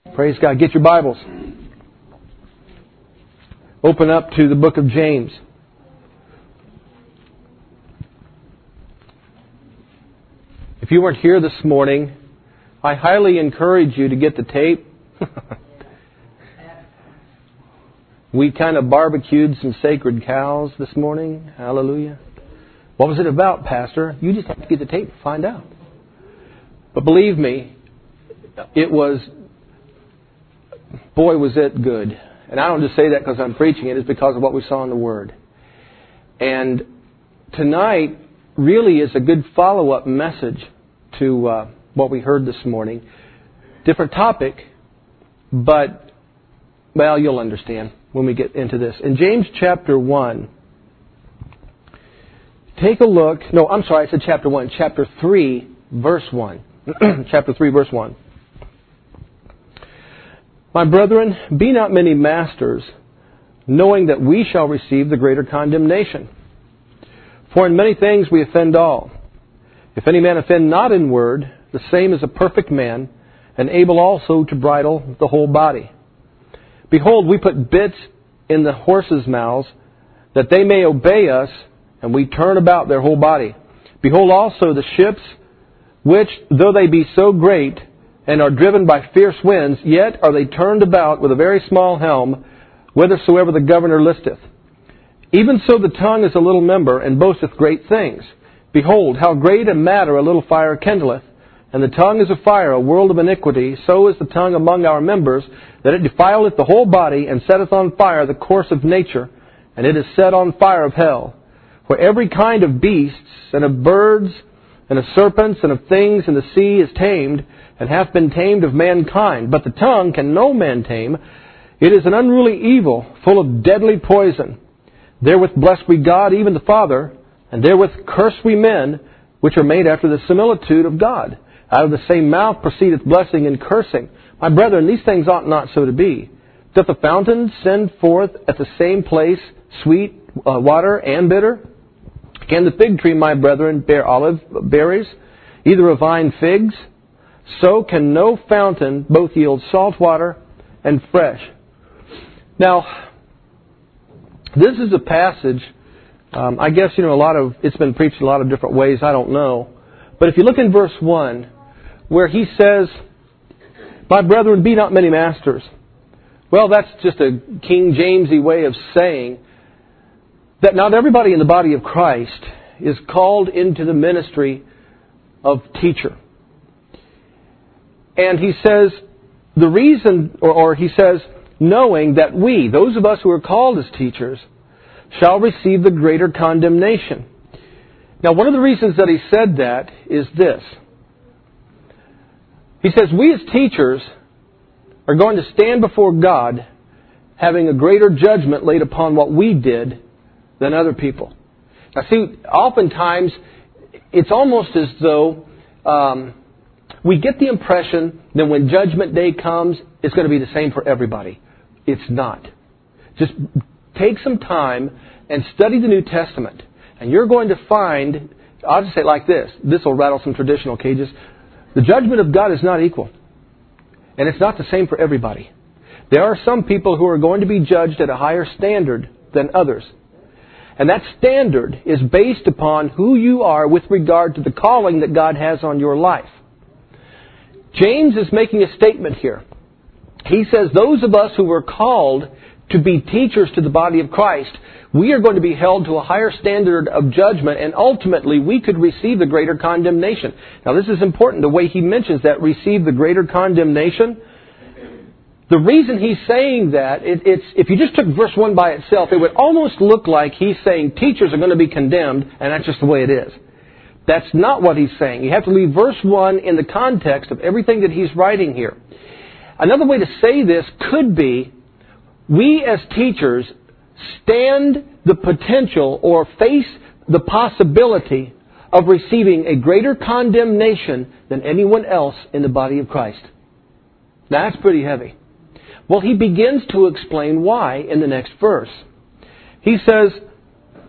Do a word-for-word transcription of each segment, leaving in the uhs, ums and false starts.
Praise God. Get your Bibles. Open up to the book of James. If you weren't here this morning, I highly encourage you to get the tape. We kind of barbecued some sacred cows this morning. Hallelujah. What was it about, Pastor? You just have to get the tape to find out. But believe me, it was, boy, was it good. And I don't just say that because I'm preaching it. It's because of what we saw in the Word. And tonight really is a good follow-up message to uh, what we heard this morning. Different topic, but, well, you'll understand when we get into this. In James chapter one, take a look. No, I'm sorry, I said chapter one. Chapter three, verse one. Chapter three, verse one. My brethren, be not many masters, knowing that we shall receive the greater condemnation. For in many things we offend all. If any man offend not in word, the same is a perfect man, and able also to bridle the whole body. Behold, we put bits in the horses' mouths, that they may obey us, and we turn about their whole body. Behold also the ships, which, though they be so great, and are driven by fierce winds, yet are they turned about with a very small helm, whithersoever the governor listeth. Even so the tongue is a little member, and boasteth great things. Behold, how great a matter a little fire kindleth. And the tongue is a fire, a world of iniquity. So is the tongue among our members, that it defileth the whole body, and setteth on fire the course of nature, and it is set on fire of hell. For every kind of beasts, and of birds, and of serpents, and of things in the sea is tamed, and hath been tamed of mankind. But the tongue can no man tame. It is an unruly evil, full of deadly poison. Therewith bless we God, even the Father, and therewith curse we men, which are made after the similitude of God. Out of the same mouth proceedeth blessing and cursing. My brethren, these things ought not so to be. Doth the fountain send forth at the same place sweet uh, water and bitter? Can the fig tree, my brethren, bear olive berries, either a vine figs? So can no fountain both yield salt water and fresh. Now, this is a passage, um, I guess, you know, a lot of, it's been preached in a lot of different ways, I don't know. But if you look in verse one, where he says, my brethren, be not many masters. Well, that's just a King Jamesy way of saying that not everybody in the body of Christ is called into the ministry of teacher. And he says, the reason, or, or he says, knowing that we, those of us who are called as teachers, shall receive the greater condemnation. Now, one of the reasons that he said that is this. He says, we as teachers are going to stand before God having a greater judgment laid upon what we did than other people. Now, see, oftentimes, it's almost as though um, we get the impression that when Judgment Day comes, it's going to be the same for everybody. It's not. Just take some time and study the New Testament. And you're going to find, I'll just say it like this. This will rattle some traditional cages. The judgment of God is not equal. And it's not the same for everybody. There are some people who are going to be judged at a higher standard than others. And that standard is based upon who you are with regard to the calling that God has on your life. James is making a statement here. He says those of us who were called to be teachers to the body of Christ, we are going to be held to a higher standard of judgment, and ultimately we could receive the greater condemnation. Now this is important, the way he mentions that, receive the greater condemnation. The reason he's saying that, it, it's if you just took verse one by itself, it would almost look like he's saying teachers are going to be condemned, and that's just the way it is. That's not what he's saying. You have to leave verse one in the context of everything that he's writing here. Another way to say this could be, we as teachers stand the potential or face the possibility of receiving a greater condemnation than anyone else in the body of Christ. Now, that's pretty heavy. Well, he begins to explain why in the next verse. He says,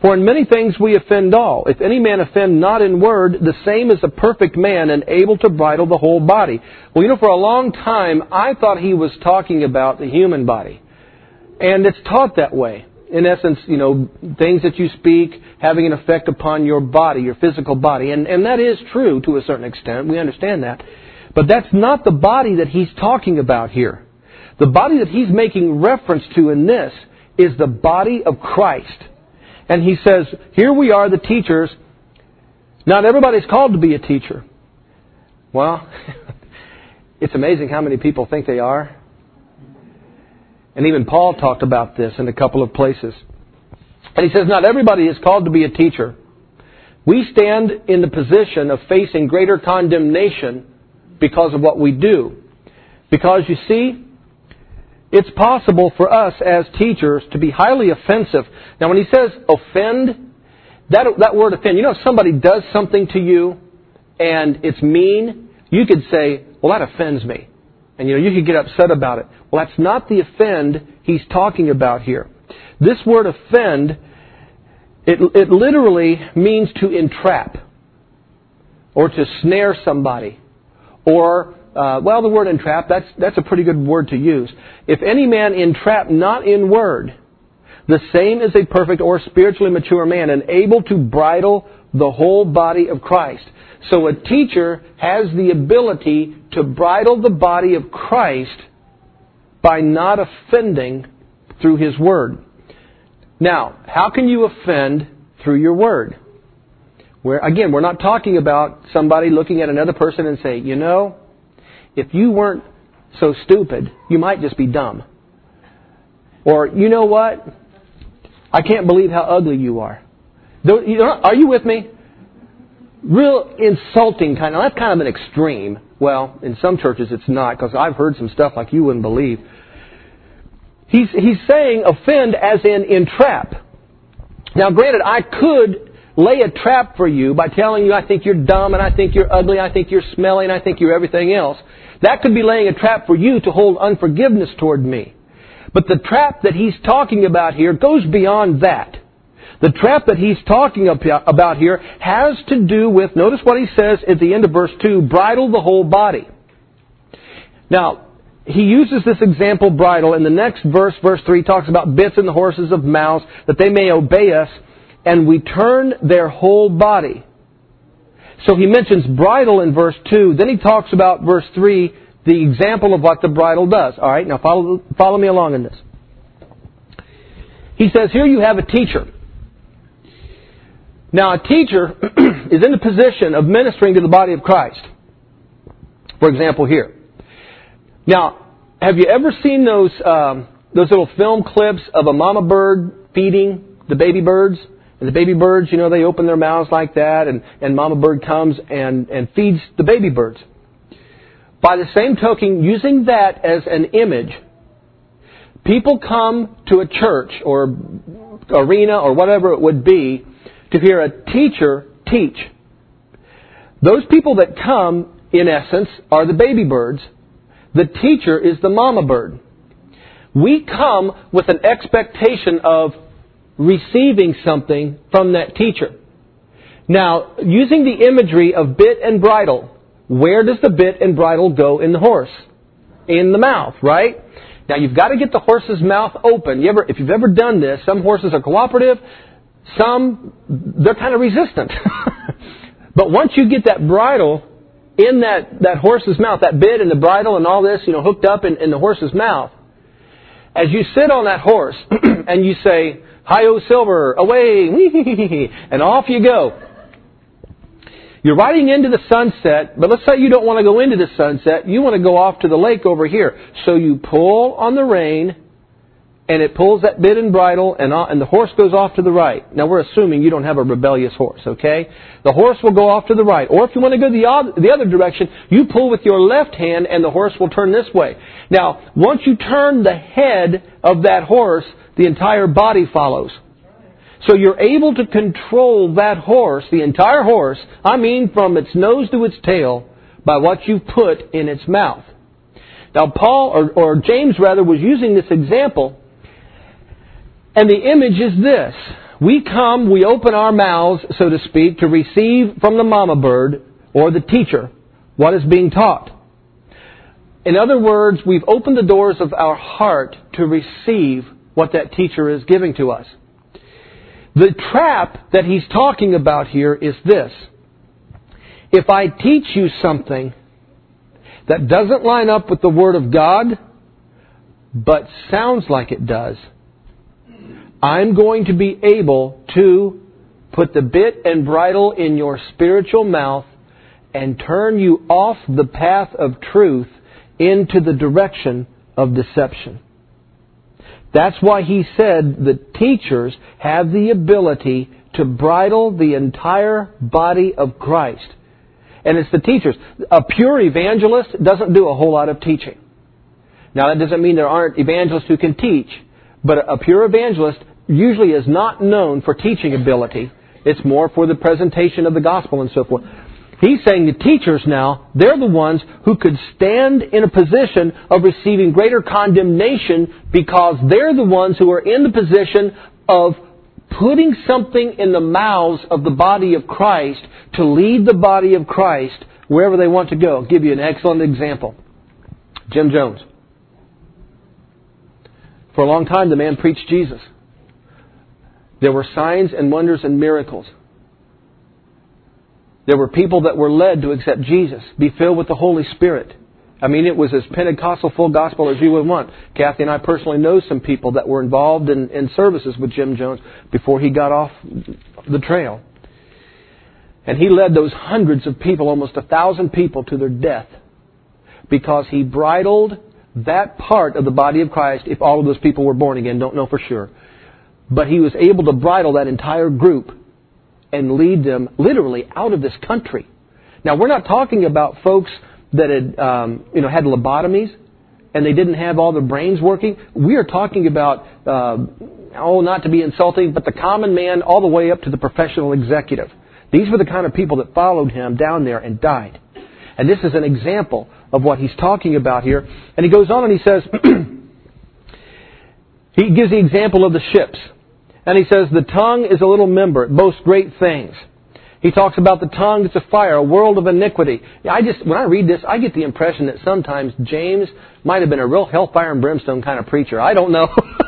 For in many things we offend all. If any man offend not in word, the same is a perfect man and able to bridle the whole body. Well, you know, for a long time, I thought he was talking about the human body. And it's taught that way. In essence, you know, things that you speak having an effect upon your body, your physical body. And, and that is true to a certain extent. We understand that. But that's not the body that he's talking about here. The body that he's making reference to in this is the body of Christ. And he says, here we are, the teachers. Not everybody's called to be a teacher. Well, it's amazing how many people think they are. And even Paul talked about this in a couple of places. And he says, not everybody is called to be a teacher. We stand in the position of facing greater condemnation because of what we do. Because, you see, it's possible for us as teachers to be highly offensive. Now, when he says offend, that, that word offend, you know, if somebody does something to you and it's mean, you could say, well, that offends me. And, you know, you could get upset about it. Well, that's not the offend he's talking about here. This word offend, it, it literally means to entrap or to snare somebody. Or, uh, well, the word entrap, that's, that's a pretty good word to use. If any man entrap not in word, the same is a perfect or spiritually mature man and able to bridle the whole body of Christ. So a teacher has the ability to bridle the body of Christ by not offending through his word. Now, how can you offend through your word? Where, again, we're not talking about somebody looking at another person and say, you know, if you weren't so stupid, you might just be dumb. Or, you know what? I can't believe how ugly you are. Are you with me? Real insulting kind of, that's kind of an extreme. Well, in some churches it's not, because I've heard some stuff like you wouldn't believe. He's, he's saying offend as in entrap. Now granted, I could lay a trap for you by telling you I think you're dumb and I think you're ugly, I think you're smelly and I think you're everything else. That could be laying a trap for you to hold unforgiveness toward me. But the trap that he's talking about here goes beyond that. The trap that he's talking about here has to do with, notice what he says at the end of verse two, bridle the whole body. Now, he uses this example, bridle, in the next verse, verse three, talks about bits in the horses of mouths, that they may obey us, and we turn their whole body. So he mentions bridle in verse two, then he talks about verse three, the example of what the bridle does. All right, now follow, follow me along in this. He says, here you have a teacher. Now, a teacher is in the position of ministering to the body of Christ. For example, here. Now, have you ever seen those um, those little film clips of a mama bird feeding the baby birds? And the baby birds, you know, they open their mouths like that, and, and mama bird comes and, and feeds the baby birds. By the same token, using that as an image, people come to a church or arena or whatever it would be to hear a teacher teach. Those people that come, in essence, are the baby birds. The teacher is the mama bird. We come with an expectation of receiving something from that teacher. Now, using the imagery of bit and bridle, where does the bit and bridle go in the horse? In the mouth, right? Now, you've got to get the horse's mouth open. You ever, if you've ever done this, some horses are cooperative. Some, they're kind of resistant. But once you get that bridle in that, that horse's mouth, that bit and the bridle and all this, you know, hooked up in, in the horse's mouth, as you sit on that horse and you say, "Hi-O Silver, away," and off you go. You're riding into the sunset, but let's say you don't want to go into the sunset. You want to go off to the lake over here. So you pull on the rein, and it pulls that bit and bridle, and, and the horse goes off to the right. Now, we're assuming you don't have a rebellious horse, okay? The horse will go off to the right. Or if you want to go the, the other direction, you pull with your left hand, and the horse will turn this way. Now, once you turn the head of that horse, the entire body follows. So you're able to control that horse, the entire horse, I mean from its nose to its tail, by what you put in its mouth. Now, Paul, or, or James rather, was using this example. And the image is this. We come, we open our mouths, so to speak, to receive from the mama bird or the teacher what is being taught. In other words, we've opened the doors of our heart to receive what that teacher is giving to us. The trap that he's talking about here is this. If I teach you something that doesn't line up with the Word of God, but sounds like it does, I'm going to be able to put the bit and bridle in your spiritual mouth and turn you off the path of truth into the direction of deception. That's why he said the teachers have the ability to bridle the entire body of Christ. And it's the teachers. A pure evangelist doesn't do a whole lot of teaching. Now, that doesn't mean there aren't evangelists who can teach, but a pure evangelist usually is not known for teaching ability. It's more for the presentation of the gospel and so forth. He's saying the teachers now, they're the ones who could stand in a position of receiving greater condemnation because they're the ones who are in the position of putting something in the mouths of the body of Christ to lead the body of Christ wherever they want to go. I'll give you an excellent example. Jim Jones. For a long time, the man preached Jesus. There were signs and wonders and miracles. There were people that were led to accept Jesus, be filled with the Holy Spirit. I mean, it was as Pentecostal full gospel as you would want. Kathy and I personally know some people that were involved in, in services with Jim Jones before he got off the trail. And he led those hundreds of people, almost a thousand people, to their death because he bridled that part of the body of Christ. If all of those people were born again, don't know for sure. But he was able to bridle that entire group and lead them literally out of this country. Now, we're not talking about folks that had, um, you know, had lobotomies and they didn't have all their brains working. We are talking about, uh, oh, not to be insulting, but the common man all the way up to the professional executive. These were the kind of people that followed him down there and died. And this is an example of what he's talking about here. And he goes on and he says, he gives the example of the ships. And he says, the tongue is a little member. It boasts great things. He talks about the tongue, it's a fire, a world of iniquity. I just, when I read this, I get the impression that sometimes James might have been a real hellfire and brimstone kind of preacher. I don't know.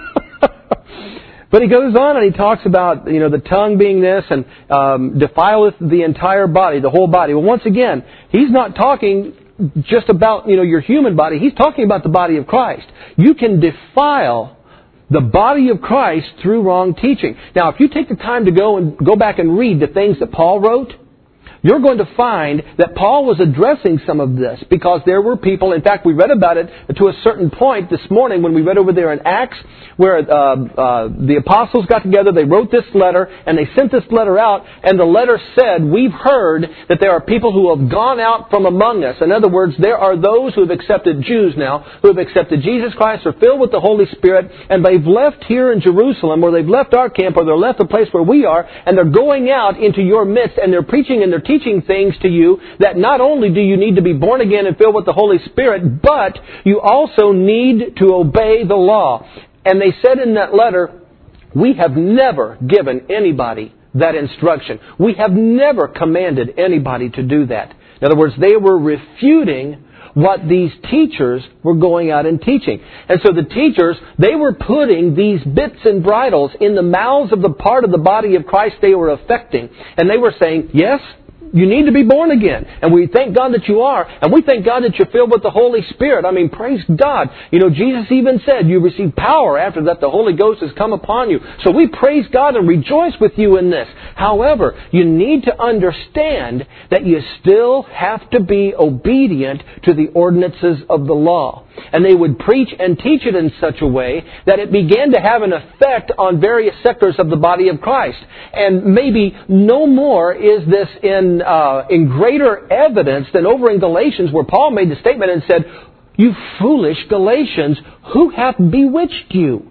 But he goes on and he talks about, you know, the tongue being this and um, defileth the entire body, the whole body. Well, once again, he's not talking just about, you know, your human body. He's talking about the body of Christ. You can defile the body of Christ through wrong teaching. Now, if you take the time to go and go back and read the things that Paul wrote, you're going to find that Paul was addressing some of this because there were people, in fact, we read about it to a certain point this morning when we read over there in Acts where uh, uh, the apostles got together, they wrote this letter, and they sent this letter out, and the letter said, we've heard that there are people who have gone out from among us. In other words, there are those who have accepted, Jews now, who have accepted Jesus Christ, are filled with the Holy Spirit, and they've left here in Jerusalem, or they've left our camp, or they've left the place where we are, and they're going out into your midst, and they're preaching and they're teaching teaching things to you that not only do you need to be born again and filled with the Holy Spirit, but you also need to obey the law. And they said in that letter, we have never given anybody that instruction. We have never commanded anybody to do that. In other words, they were refuting what these teachers were going out and teaching. And so the teachers, they were putting these bits and bridles in the mouths of the part of the body of Christ they were affecting. And they were saying, yes, you need to be born again. And we thank God that you are. And we thank God that you're filled with the Holy Spirit. I mean, praise God. You know, Jesus even said you receive power after that the Holy Ghost has come upon you. So we praise God and rejoice with you in this. However, you need to understand that you still have to be obedient to the ordinances of the law. And they would preach and teach it in such a way that it began to have an effect on various sectors of the body of Christ. And maybe no more is this in uh, in greater evidence than over in Galatians, where Paul made the statement and said, "You foolish Galatians, who hath bewitched you?"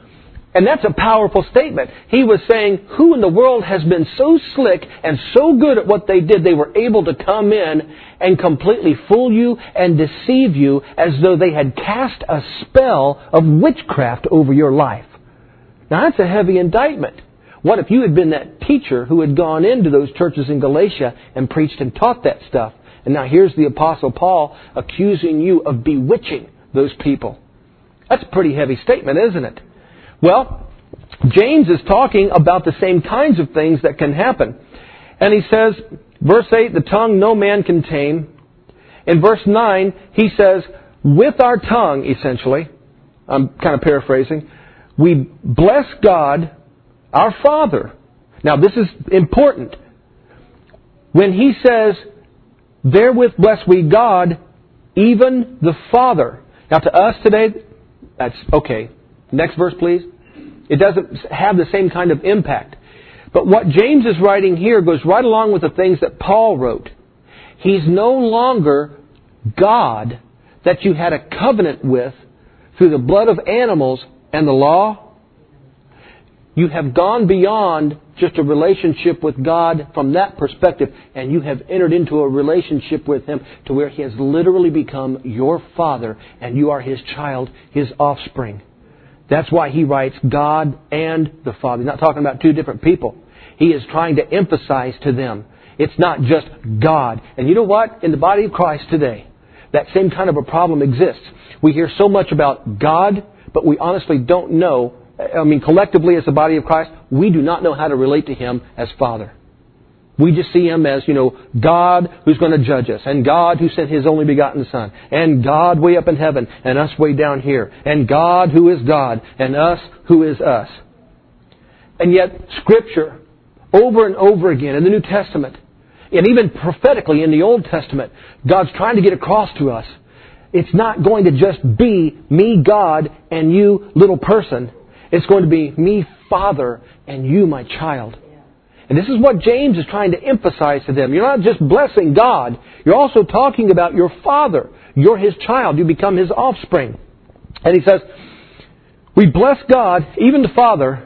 And that's a powerful statement. He was saying, who in the world has been so slick and so good at what they did, they were able to come in and completely fool you and deceive you as though they had cast a spell of witchcraft over your life. Now that's a heavy indictment. What if you had been that teacher who had gone into those churches in Galatia and preached and taught that stuff? And now here's the Apostle Paul accusing you of bewitching those people. That's a pretty heavy statement, isn't it? Well, James is talking about the same kinds of things that can happen. And he says, verse eight, the tongue no man can tame. In verse nine, he says, with our tongue, essentially, I'm kind of paraphrasing, we bless God, our Father. Now, this is important. When he says, therewith bless we God, even the Father. Now, to us today, that's okay. Next verse, please. It doesn't have the same kind of impact. But what James is writing here goes right along with the things that Paul wrote. He's no longer God that you had a covenant with through the blood of animals and the law. You have gone beyond just a relationship with God from that perspective, and you have entered into a relationship with Him to where He has literally become your Father, and you are His child, His offspring. That's why he writes God and the Father. He's not talking about two different people. He is trying to emphasize to them, it's not just God. And you know what? In the body of Christ today, that same kind of a problem exists. We hear so much about God, but we honestly don't know. I mean, collectively as the body of Christ, we do not know how to relate to Him as Father. We just see Him as, you know, God who's going to judge us, and God who sent His only begotten Son, and God way up in heaven, and us way down here, and God who is God, and us who is us. And yet, Scripture, over and over again in the New Testament, and even prophetically in the Old Testament, God's trying to get across to us. It's not going to just be me, God, and you, little person. It's going to be me, Father, and you, my child. And this is what James is trying to emphasize to them. You're not just blessing God. You're also talking about your Father. You're His child. You become His offspring. And he says, we bless God, even the Father,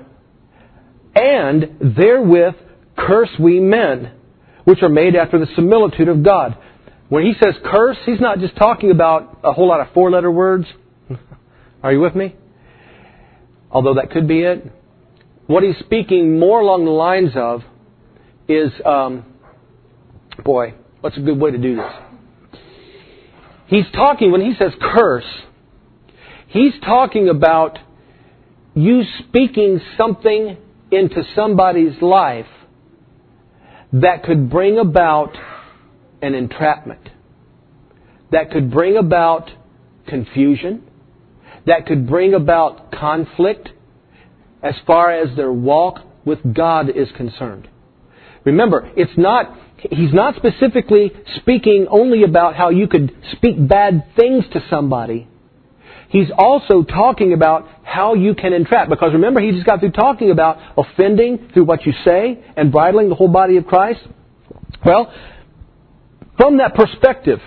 and therewith curse we men, which are made after the similitude of God. When he says curse, he's not just talking about a whole lot of four-letter words. Are you with me? Although that could be it. What he's speaking more along the lines of is, um, boy, what's a good way to do this? He's talking, when he says curse, he's talking about you speaking something into somebody's life that could bring about an entrapment, that could bring about confusion, that could bring about conflict as far as their walk with God is concerned. Remember, it's not, he's not specifically speaking only about how you could speak bad things to somebody. He's also talking about how you can entrap. Because remember, he just got through talking about offending through what you say and bridling the whole body of Christ. Well, from that perspective,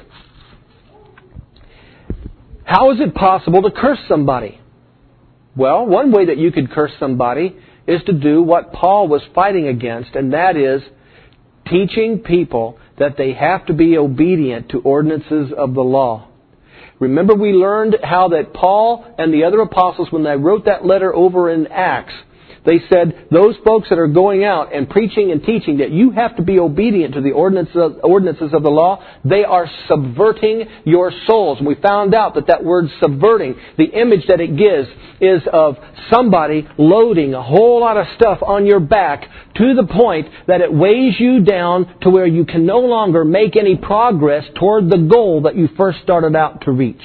how is it possible to curse somebody? Well, one way that you could curse somebody is to do what Paul was fighting against, and that is teaching people that they have to be obedient to ordinances of the law. Remember, we learned how that Paul and the other apostles, when they wrote that letter over in Acts, they said, those folks that are going out and preaching and teaching that you have to be obedient to the ordinances of, ordinances of the law, they are subverting your souls. And we found out that that word subverting, the image that it gives is of somebody loading a whole lot of stuff on your back to the point that it weighs you down to where you can no longer make any progress toward the goal that you first started out to reach.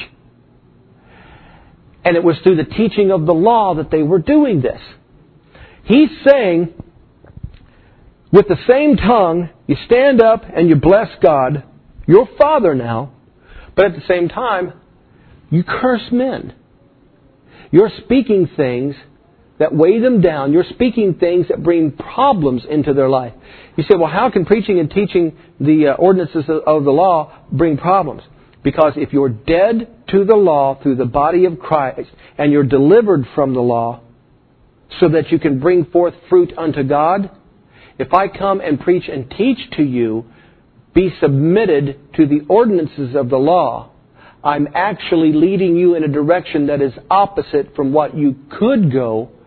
And it was through the teaching of the law that they were doing this. He's saying, with the same tongue, you stand up and you bless God, your Father now, but at the same time, you curse men. You're speaking things that weigh them down. You're speaking things that bring problems into their life. You say, well, how can preaching and teaching the uh, ordinances of the law bring problems? Because if you're dead to the law through the body of Christ and you're delivered from the law, so that you can bring forth fruit unto God. If I come and preach and teach to you, be submitted to the ordinances of the law, I'm actually leading you in a direction that is opposite from what you could go,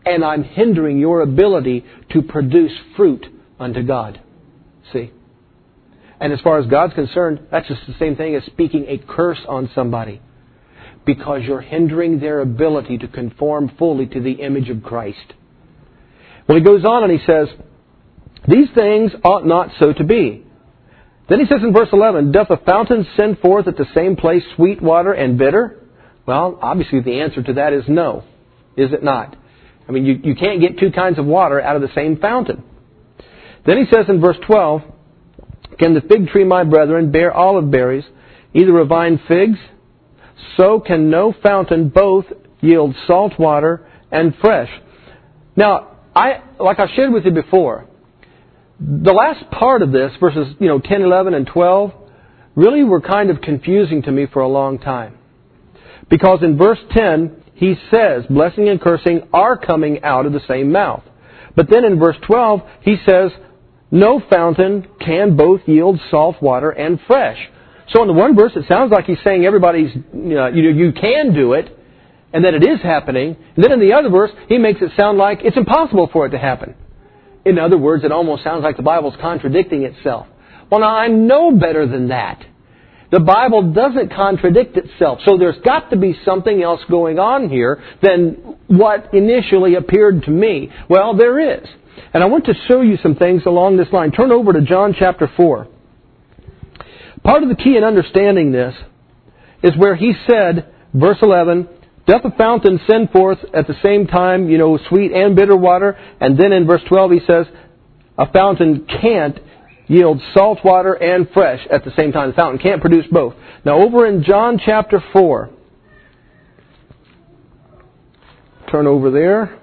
and I'm hindering your ability to produce fruit unto God. See? And as far as God's concerned, that's just the same thing as speaking a curse on somebody, because you're hindering their ability to conform fully to the image of Christ. Well, he goes on and he says, these things ought not so to be. Then he says in verse eleven, doth a fountain send forth at the same place sweet water and bitter? Well, obviously the answer to that is no. Is it not? I mean, you, you can't get two kinds of water out of the same fountain. Then he says in verse twelve, can the fig tree, my brethren, bear olive berries, either of vine figs? So can no fountain both yield salt water and fresh. Now, I like I shared with you before, the last part of this, verses you know ten, eleven, and twelve, really were kind of confusing to me for a long time. Because in verse ten, he says, blessing and cursing are coming out of the same mouth. But then in verse twelve, he says, no fountain can both yield salt water and fresh. So in the one verse, it sounds like he's saying everybody's, you know, you, you can do it, and that it is happening. And then in the other verse, he makes it sound like it's impossible for it to happen. In other words, it almost sounds like the Bible's contradicting itself. Well, now, I know better than that. The Bible doesn't contradict itself. So there's got to be something else going on here than what initially appeared to me. Well, there is. And I want to show you some things along this line. Turn over to John chapter four. Part of the key in understanding this is where he said, verse eleven, doth a fountain send forth at the same time, you know, sweet and bitter water? And then in verse twelve he says, a fountain can't yield salt water and fresh at the same time. The fountain can't produce both. Now over in John chapter four, turn over there.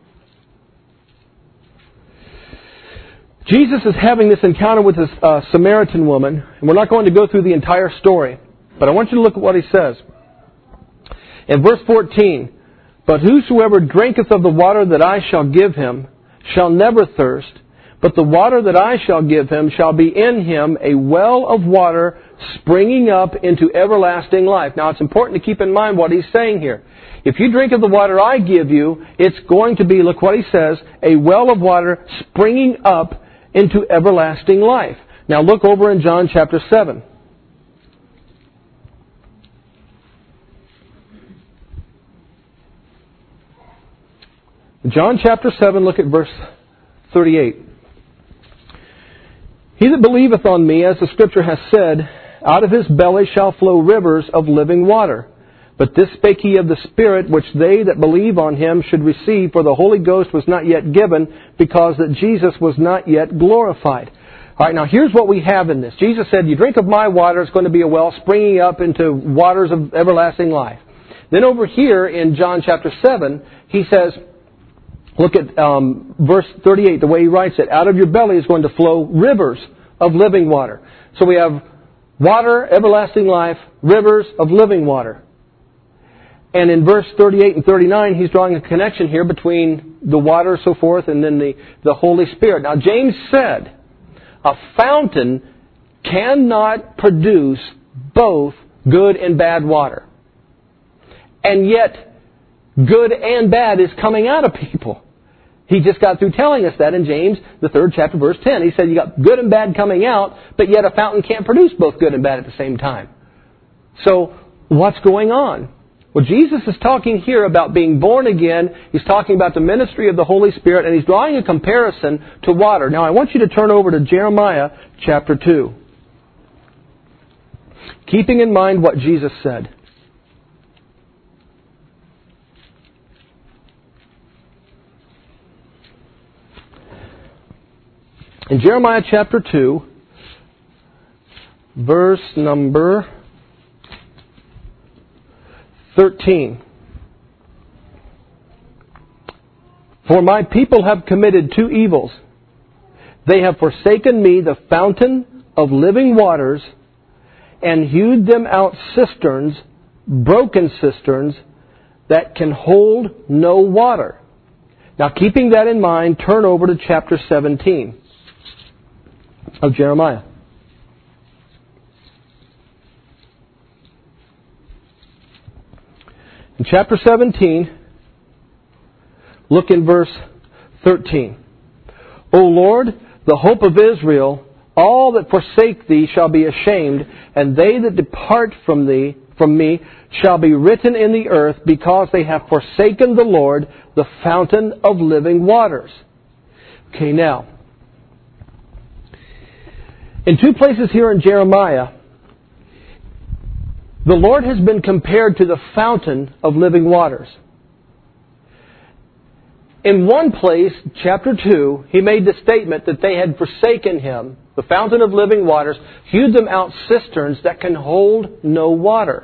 Jesus is having this encounter with this uh, Samaritan woman, and we're not going to go through the entire story, but I want you to look at what he says. In verse fourteen, but whosoever drinketh of the water that I shall give him shall never thirst, but the water that I shall give him shall be in him a well of water springing up into everlasting life. Now it's important to keep in mind what he's saying here. If you drink of the water I give you, it's going to be, look what he says, a well of water springing up into everlasting life. Now look over in John chapter seven. John chapter seven, look at verse thirty-eight. He that believeth on me, as the Scripture hath said, out of his belly shall flow rivers of living water. But this spake he of the Spirit, which they that believe on him should receive, for the Holy Ghost was not yet given, because that Jesus was not yet glorified. All right, now here's what we have in this. Jesus said, you drink of my water, it's going to be a well springing up into waters of everlasting life. Then over here in John chapter seven, he says, look at um, verse thirty-eight, the way he writes it. Out of your belly is going to flow rivers of living water. So we have water, everlasting life, rivers of living water. And in verse thirty-eight and thirty-nine, he's drawing a connection here between the water, so forth, and then the, the Holy Spirit. Now, James said, a fountain cannot produce both good and bad water. And yet, good and bad is coming out of people. He just got through telling us that in James, the third chapter, verse ten. He said you got good and bad coming out, but yet a fountain can't produce both good and bad at the same time. So, what's going on? Well, Jesus is talking here about being born again. He's talking about the ministry of the Holy Spirit, and he's drawing a comparison to water. Now, I want you to turn over to Jeremiah chapter two. Keeping in mind what Jesus said. In Jeremiah chapter two, verse number thirteen. For my people have committed two evils. They have forsaken me, the fountain of living waters, and hewed them out cisterns, broken cisterns, that can hold no water. Now, keeping that in mind, turn over to chapter seventeen of Jeremiah. In chapter seventeen, Look in verse thirteen. O Lord, the hope of Israel, all that forsake thee shall be ashamed, and they that depart from thee, from me, shall be written in the earth, because they have forsaken the Lord, the fountain of living waters. Okay, now, in two places here in Jeremiah, the Lord has been compared to the fountain of living waters. In one place, chapter two, He made the statement that they had forsaken Him, the fountain of living waters, hewed them out cisterns that can hold no water.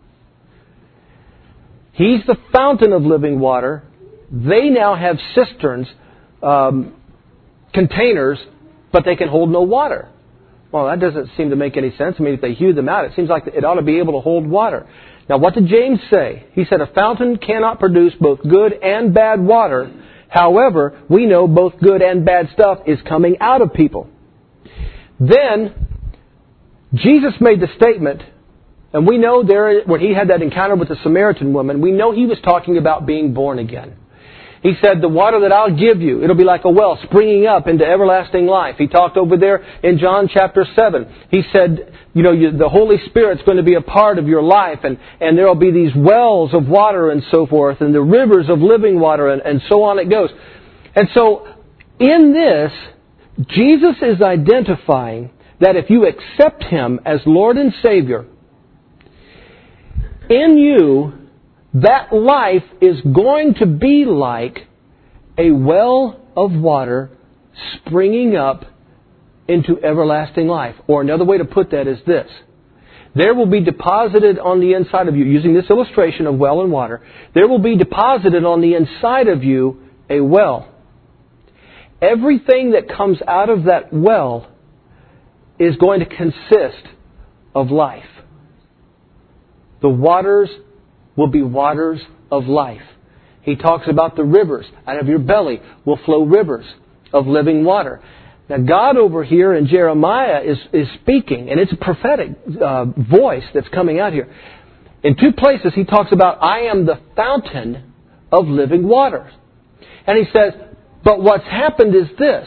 He's the fountain of living water. They now have cisterns, um, containers, but they can hold no water. Well, that doesn't seem to make any sense. I mean, if they hew them out, it seems like it ought to be able to hold water. Now, what did James say? He said, a fountain cannot produce both good and bad water. However, we know both good and bad stuff is coming out of people. Then, Jesus made the statement, and we know there, when He had that encounter with the Samaritan woman, we know He was talking about being born again. He said, the water that I'll give you, it'll be like a well springing up into everlasting life. He talked over there in John chapter seven. He said, you know, you, the Holy Spirit's going to be a part of your life, and, and there'll be these wells of water and so forth, and the rivers of living water, and, and so on it goes. And so, in this, Jesus is identifying that if you accept Him as Lord and Savior, in you, that life is going to be like a well of water springing up into everlasting life. Or another way to put that is this. There will be deposited on the inside of you, using this illustration of well and water, there will be deposited on the inside of you a well. Everything that comes out of that well is going to consist of life. The waters will be waters of life. He talks about the rivers. Out of your belly will flow rivers of living water. Now, God over here in Jeremiah is, is speaking, and it's a prophetic uh, voice that's coming out here. In two places, He talks about, I am the fountain of living waters. And He says, but what's happened is this.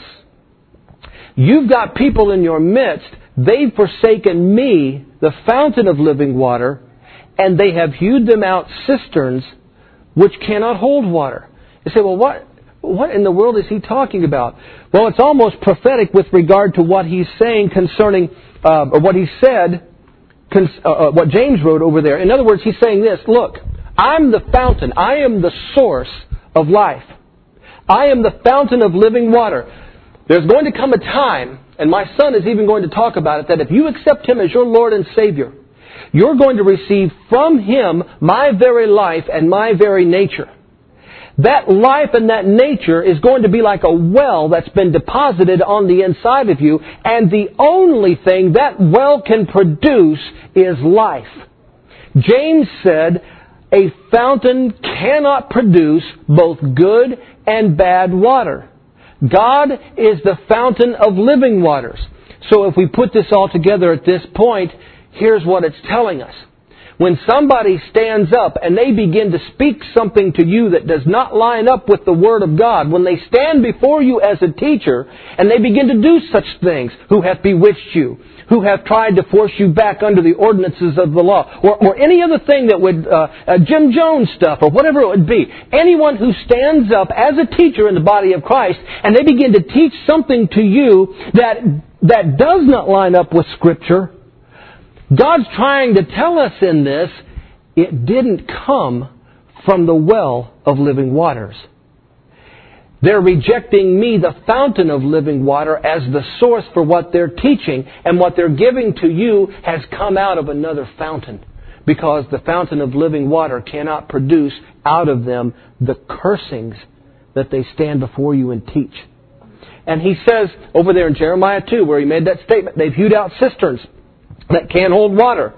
You've got people in your midst, they've forsaken me, the fountain of living water, and they have hewed them out cisterns which cannot hold water. You say, well, what, what in the world is he talking about? Well, it's almost prophetic with regard to what he's saying concerning, uh, or what he said, cons- uh, what James wrote over there. In other words, he's saying this, look, I'm the fountain. I am the source of life. I am the fountain of living water. There's going to come a time, and my son is even going to talk about it, that if you accept Him as your Lord and Savior, you're going to receive from Him my very life and my very nature. That life and that nature is going to be like a well that's been deposited on the inside of you, and the only thing that well can produce is life. James said, a fountain cannot produce both good and bad water. God is the fountain of living waters. So if we put this all together at this point, here's what it's telling us. When somebody stands up and they begin to speak something to you that does not line up with the Word of God, when they stand before you as a teacher and they begin to do such things, who hath bewitched you, who have tried to force you back under the ordinances of the law, or, or any other thing that would, uh, uh, Jim Jones stuff, or whatever it would be. Anyone who stands up as a teacher in the body of Christ and they begin to teach something to you that, that does not line up with Scripture, God's trying to tell us in this, it didn't come from the well of living waters. They're rejecting me, the fountain of living water, as the source for what they're teaching, and what they're giving to you has come out of another fountain, because the fountain of living water cannot produce out of them the cursings that they stand before you and teach. And he says over there in Jeremiah two, where he made that statement, they've hewed out cisterns that can't hold water.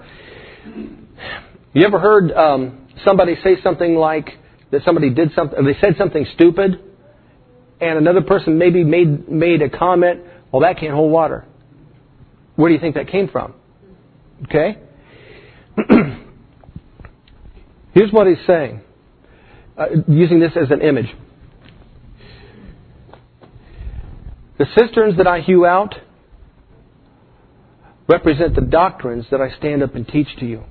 You ever heard um, somebody say something like that somebody did something, or they said something stupid, and another person maybe made made a comment, well, that can't hold water. Where do you think that came from? Okay? Here's what he's saying, uh, using this as an image. The cisterns that I hew out represent the doctrines that I stand up and teach to you.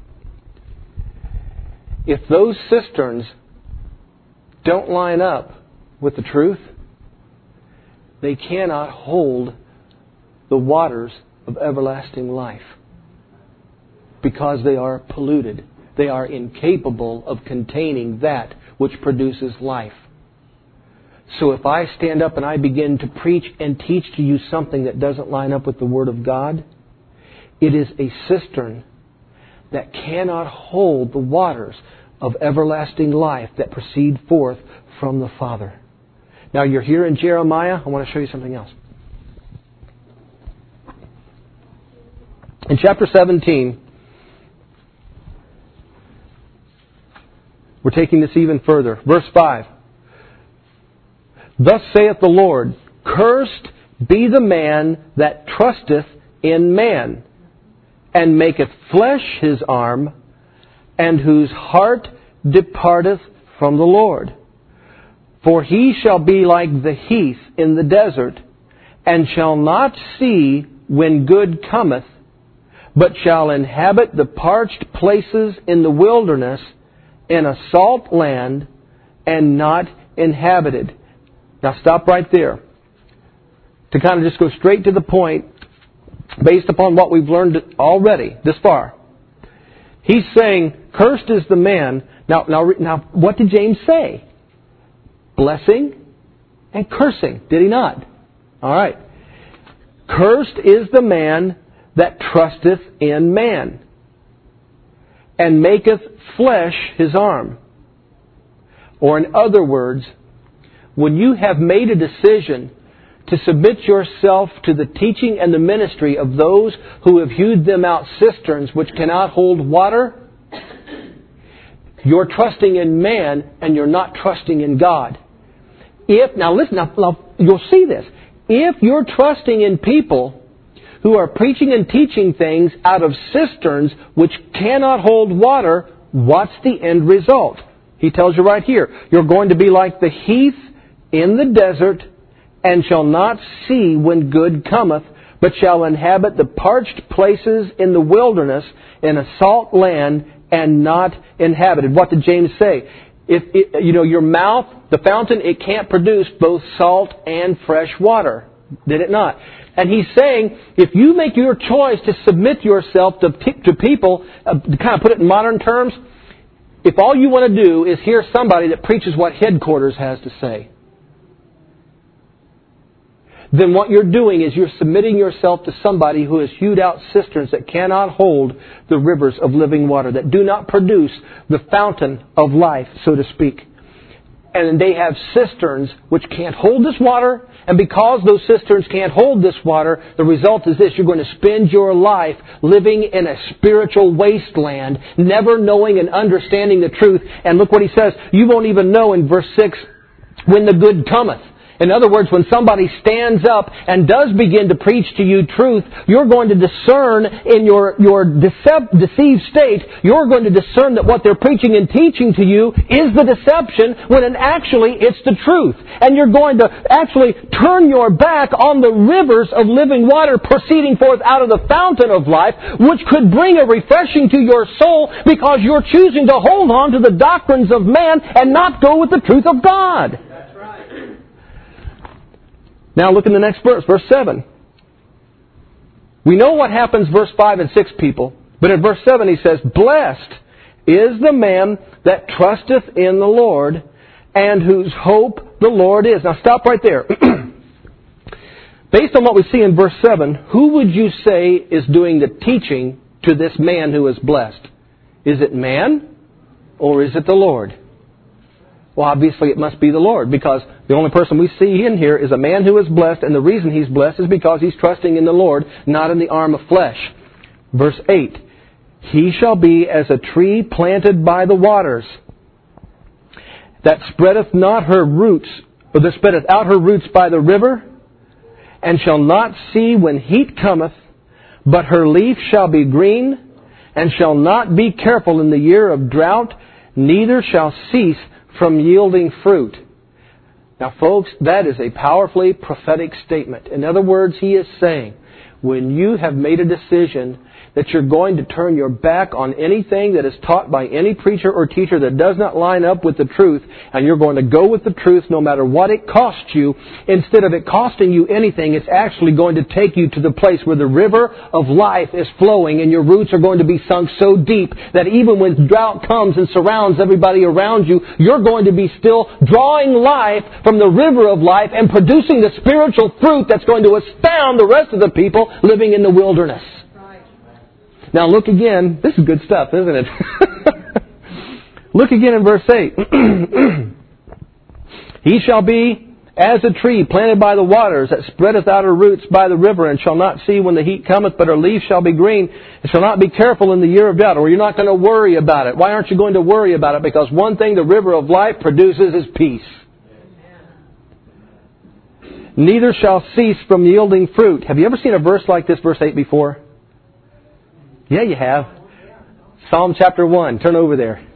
If those cisterns don't line up with the truth, they cannot hold the waters of everlasting life because they are polluted. They are incapable of containing that which produces life. So if I stand up and I begin to preach and teach to you something that doesn't line up with the Word of God, it is a cistern that cannot hold the waters of everlasting life that proceed forth from the Father. Now you're here in Jeremiah. I want to show you something else. In chapter seventeen, we're taking this even further. Verse five. Thus saith the Lord, cursed be the man that trusteth in man, and maketh flesh his arm, and whose heart departeth from the Lord. For he shall be like the heath in the desert, and shall not see when good cometh, but shall inhabit the parched places in the wilderness, in a salt land, and not inhabited. Now stop right there. To kind of just go straight to the point, based upon what we've learned already this far. He's saying, cursed is the man. Now, now, now, what did James say? Blessing and cursing, did he not? All right. Cursed is the man that trusteth in man, and maketh flesh his arm. Or in other words, when you have made a decision to submit yourself to the teaching and the ministry of those who have hewed them out cisterns which cannot hold water, you're trusting in man and you're not trusting in God. If, now listen, now, now you'll see this. If you're trusting in people who are preaching and teaching things out of cisterns which cannot hold water, what's the end result? He tells you right here, you're going to be like the heath in the desert, and shall not see when good cometh, but shall inhabit the parched places in the wilderness, in a salt land, and not inhabited. What did James say? If it, you know, your mouth, the fountain, it can't produce both salt and fresh water. Did it not? And he's saying, if you make your choice to submit yourself to, to people, uh, to kind of put it in modern terms, if all you want to do is hear somebody that preaches what headquarters has to say, then what you're doing is you're submitting yourself to somebody who has hewed out cisterns that cannot hold the rivers of living water, that do not produce the fountain of life, so to speak. And they have cisterns which can't hold this water, and because those cisterns can't hold this water, the result is this: you're going to spend your life living in a spiritual wasteland, never knowing and understanding the truth. And look what he says, you won't even know in verse six, when the good cometh. In other words, when somebody stands up and does begin to preach to you truth, you're going to discern in your, your decept, deceived state, you're going to discern that what they're preaching and teaching to you is the deception, when in actually it's the truth. And you're going to actually turn your back on the rivers of living water proceeding forth out of the fountain of life, which could bring a refreshing to your soul, because you're choosing to hold on to the doctrines of man and not go with the truth of God. Now look in the next verse, verse seven. We know what happens verse five and six, people. But in verse seven he says, blessed is the man that trusteth in the Lord, and whose hope the Lord is. Now stop right there. Based on what we see in verse seven, who would you say is doing the teaching to this man who is blessed? Is it man, or is it the Lord? Well, obviously it must be the Lord, because the only person we see in here is a man who is blessed, and the reason he's blessed is because he's trusting in the Lord, not in the arm of flesh. Verse eight, he shall be as a tree planted by the waters, that spreadeth not her roots, or that spreadeth out her roots by the river, and shall not see when heat cometh, but her leaf shall be green, and shall not be careful in the year of drought, neither shall cease from yielding fruit. Now, folks, that is a powerfully prophetic statement. In other words, he is saying, when you have made a decision that you're going to turn your back on anything that is taught by any preacher or teacher that does not line up with the truth, and you're going to go with the truth no matter what it costs you, instead of it costing you anything, it's actually going to take you to the place where the river of life is flowing and your roots are going to be sunk so deep that even when drought comes and surrounds everybody around you, you're going to be still drawing life from the river of life and producing the spiritual fruit that's going to astound the rest of the people living in the wilderness. Now look again. This is good stuff, isn't it? Look again in verse eight. He shall be as a tree planted by the waters, that spreadeth out her roots by the river, and shall not see when the heat cometh, but her leaves shall be green, and shall not be careful in the year of drought. Or you're not going to worry about it. Why aren't you going to worry about it? Because one thing the river of life produces is peace. Neither shall cease from yielding fruit. Have you ever seen a verse like this, verse eight, before? Yeah, you have. Psalm chapter one. Turn over there.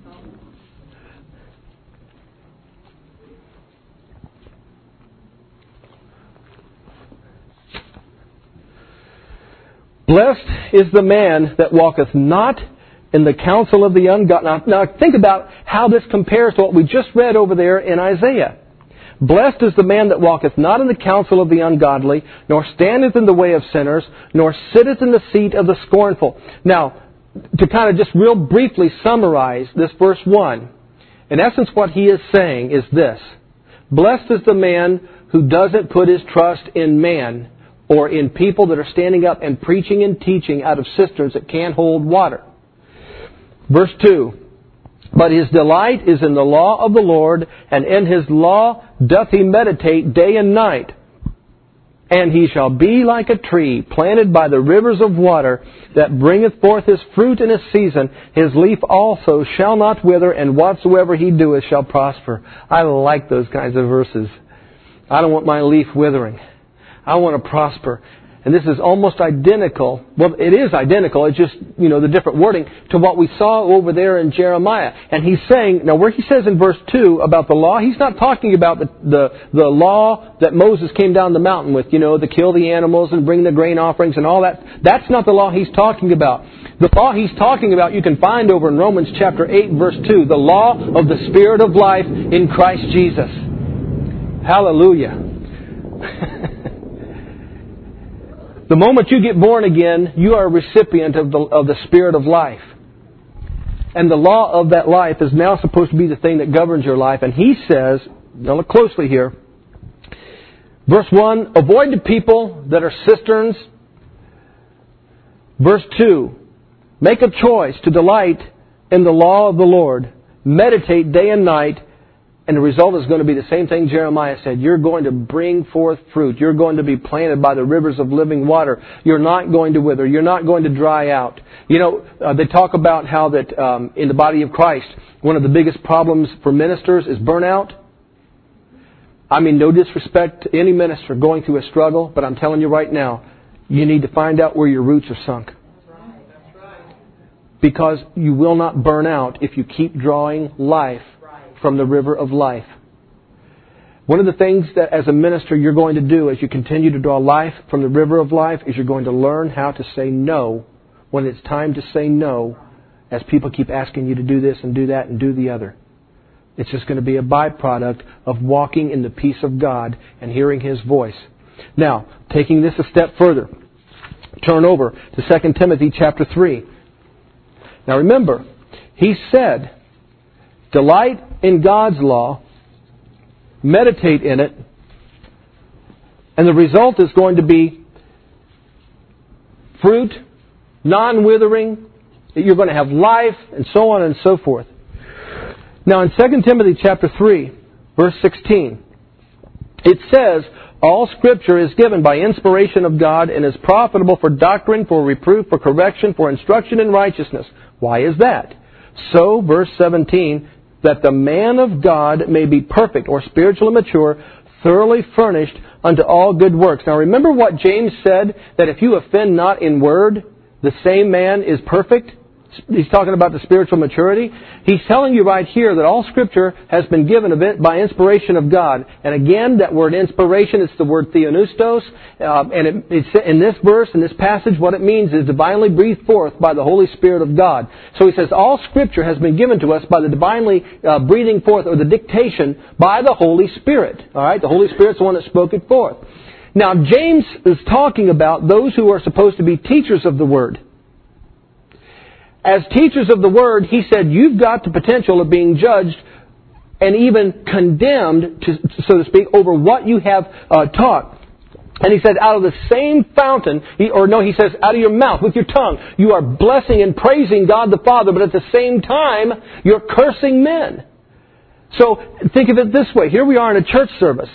Blessed is the man that walketh not in the counsel of the ungodly. Now, now think about how this compares to what we just read over there in Isaiah. Blessed is the man that walketh not in the counsel of the ungodly, nor standeth in the way of sinners, nor sitteth in the seat of the scornful. Now, to kind of just real briefly summarize this verse one, in essence what he is saying is this. Blessed is the man who doesn't put his trust in man or in people that are standing up and preaching and teaching out of cisterns that can't hold water. Verse two. But his delight is in the law of the Lord, and in his law doth he meditate day and night. And he shall be like a tree planted by the rivers of water, that bringeth forth his fruit in his season. His leaf also shall not wither, and whatsoever he doeth shall prosper. I like those kinds of verses. I don't want my leaf withering. I want to prosper. And this is almost identical. Well, it is identical. It's just, you know, the different wording to what we saw over there in Jeremiah. And he's saying, now where he says in verse two about the law, he's not talking about the, the, the law that Moses came down the mountain with, you know, to kill the animals and bring the grain offerings and all that. That's not the law he's talking about. The law he's talking about you can find over in Romans chapter eight verse two. The law of the Spirit of life in Christ Jesus. Hallelujah. The moment you get born again, you are a recipient of the, of the Spirit of life. And the law of that life is now supposed to be the thing that governs your life. And he says, now look closely here, verse one, avoid the people that are cisterns. Verse two, make a choice to delight in the law of the Lord. Meditate day and night. And the result is going to be the same thing Jeremiah said. You're going to bring forth fruit. You're going to be planted by the rivers of living water. You're not going to wither. You're not going to dry out. You know, uh, they talk about how that um, in the body of Christ, one of the biggest problems for ministers is burnout. I mean, no disrespect to any minister going through a struggle, but I'm telling you right now, you need to find out where your roots are sunk. Because you will not burn out if you keep drawing life from the river of life. One of the things that as a minister you're going to do as you continue to draw life from the river of life is you're going to learn how to say no when it's time to say no, as people keep asking you to do this and do that and do the other. It's just going to be a byproduct of walking in the peace of God and hearing His voice. Now, taking this a step further, turn over to Second Timothy chapter three. Now remember, he said, delight in God's law, meditate in it, and the result is going to be fruit, non-withering, that you're going to have life, and so on and so forth. Now in Second Timothy chapter three, verse sixteen, it says, all Scripture is given by inspiration of God and is profitable for doctrine, for reproof, for correction, for instruction in righteousness. Why is that? So, verse seventeen, that the man of God may be perfect or spiritually mature, thoroughly furnished unto all good works. Now remember what James said, that if you offend not in word, the same man is perfect, he's talking about the spiritual maturity. He's telling you right here that all Scripture has been given by inspiration of God. And again, that word inspiration, it's the word theopneustos. Uh, and it, it's in this verse, in this passage, what it means is divinely breathed forth by the Holy Spirit of God. So he says all Scripture has been given to us by the divinely uh, breathing forth, or the dictation, by the Holy Spirit. All right? The Holy Spirit's the one that spoke it forth. Now, James is talking about those who are supposed to be teachers of the Word. As teachers of the Word, he said, you've got the potential of being judged and even condemned, to, so to speak, over what you have uh, taught. And he said, out of the same fountain, he, or no, he says, out of your mouth, with your tongue, you are blessing and praising God the Father, but at the same time, you're cursing men. So, think of it this way. Here we are in a church service.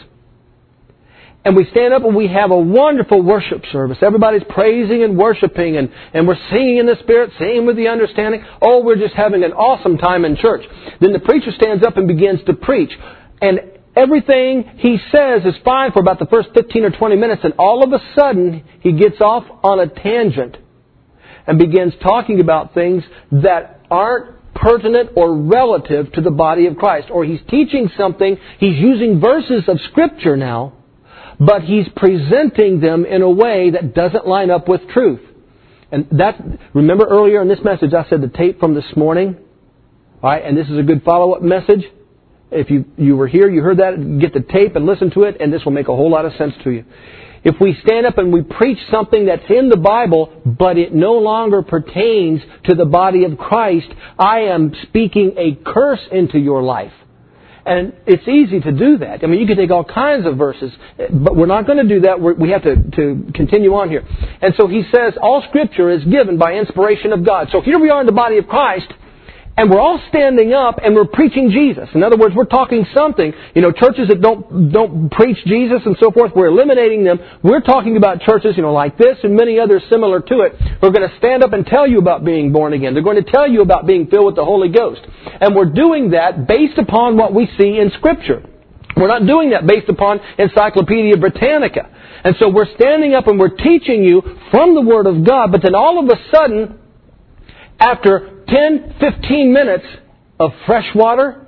And we stand up and we have a wonderful worship service. Everybody's praising and worshiping, and, and we're singing in the Spirit, singing with the understanding. Oh, we're just having an awesome time in church. Then the preacher stands up and begins to preach. And everything he says is fine for about the first fifteen or twenty minutes, and all of a sudden he gets off on a tangent and begins talking about things that aren't pertinent or relative to the body of Christ. Or he's teaching something, he's using verses of Scripture now, but he's presenting them in a way that doesn't line up with truth. And that, remember earlier in this message I said the tape from this morning? All right, and this is a good follow-up message. If you, you were here, you heard that, get the tape and listen to it, and this will make a whole lot of sense to you. If we stand up and we preach something that's in the Bible, but it no longer pertains to the body of Christ, I am speaking a curse into your life. And it's easy to do that. I mean, you can take all kinds of verses, but we're not going to do that. We're, we have to, to continue on here. And so he says, all Scripture is given by inspiration of God. So here we are in the body of Christ, and we're all standing up and we're preaching Jesus. In other words, we're talking something. You know, churches that don't don't preach Jesus and so forth, we're eliminating them. We're talking about churches, you know, like this and many others similar to it, who are going to stand up and tell you about being born again. They're going to tell you about being filled with the Holy Ghost. And we're doing that based upon what we see in Scripture. We're not doing that based upon Encyclopedia Britannica. And so we're standing up and we're teaching you from the Word of God, but then all of a sudden, after ten, fifteen minutes of fresh water,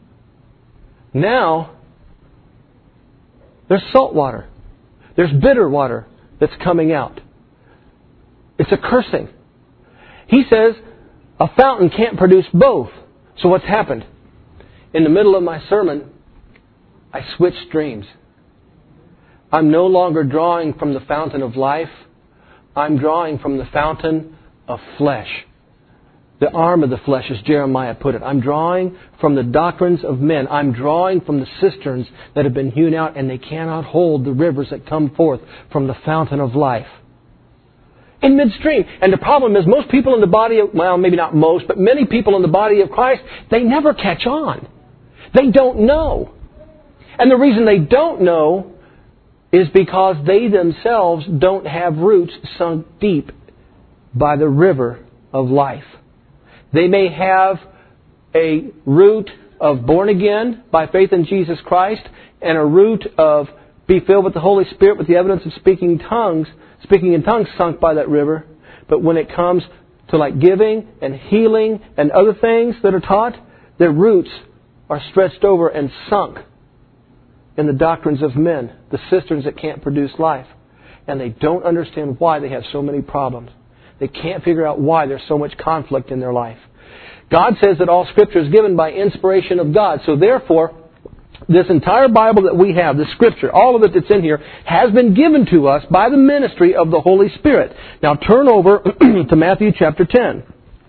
now there's salt water. There's bitter water that's coming out. It's a cursing. He says a fountain can't produce both. So what's happened? In the middle of my sermon, I switched streams. I'm no longer drawing from the fountain of life. I'm drawing from the fountain of flesh. The arm of the flesh, as Jeremiah put it. I'm drawing from the doctrines of men. I'm drawing from the cisterns that have been hewn out, and they cannot hold the rivers that come forth from the fountain of life. In midstream. And the problem is most people in the body of, well, maybe not most, but many people in the body of Christ, they never catch on. They don't know. And the reason they don't know is because they themselves don't have roots sunk deep by the river of life. They may have a root of born again by faith in Jesus Christ and a root of be filled with the Holy Spirit with the evidence of speaking tongues, speaking in tongues sunk by that river. But when it comes to like giving and healing and other things that are taught, their roots are stretched over and sunk in the doctrines of men, the cisterns that can't produce life. And they don't understand why they have so many problems. They can't figure out why there's so much conflict in their life. God says that all Scripture is given by inspiration of God. So therefore, this entire Bible that we have, the Scripture, all of it that's in here, has been given to us by the ministry of the Holy Spirit. Now turn over to Matthew chapter ten.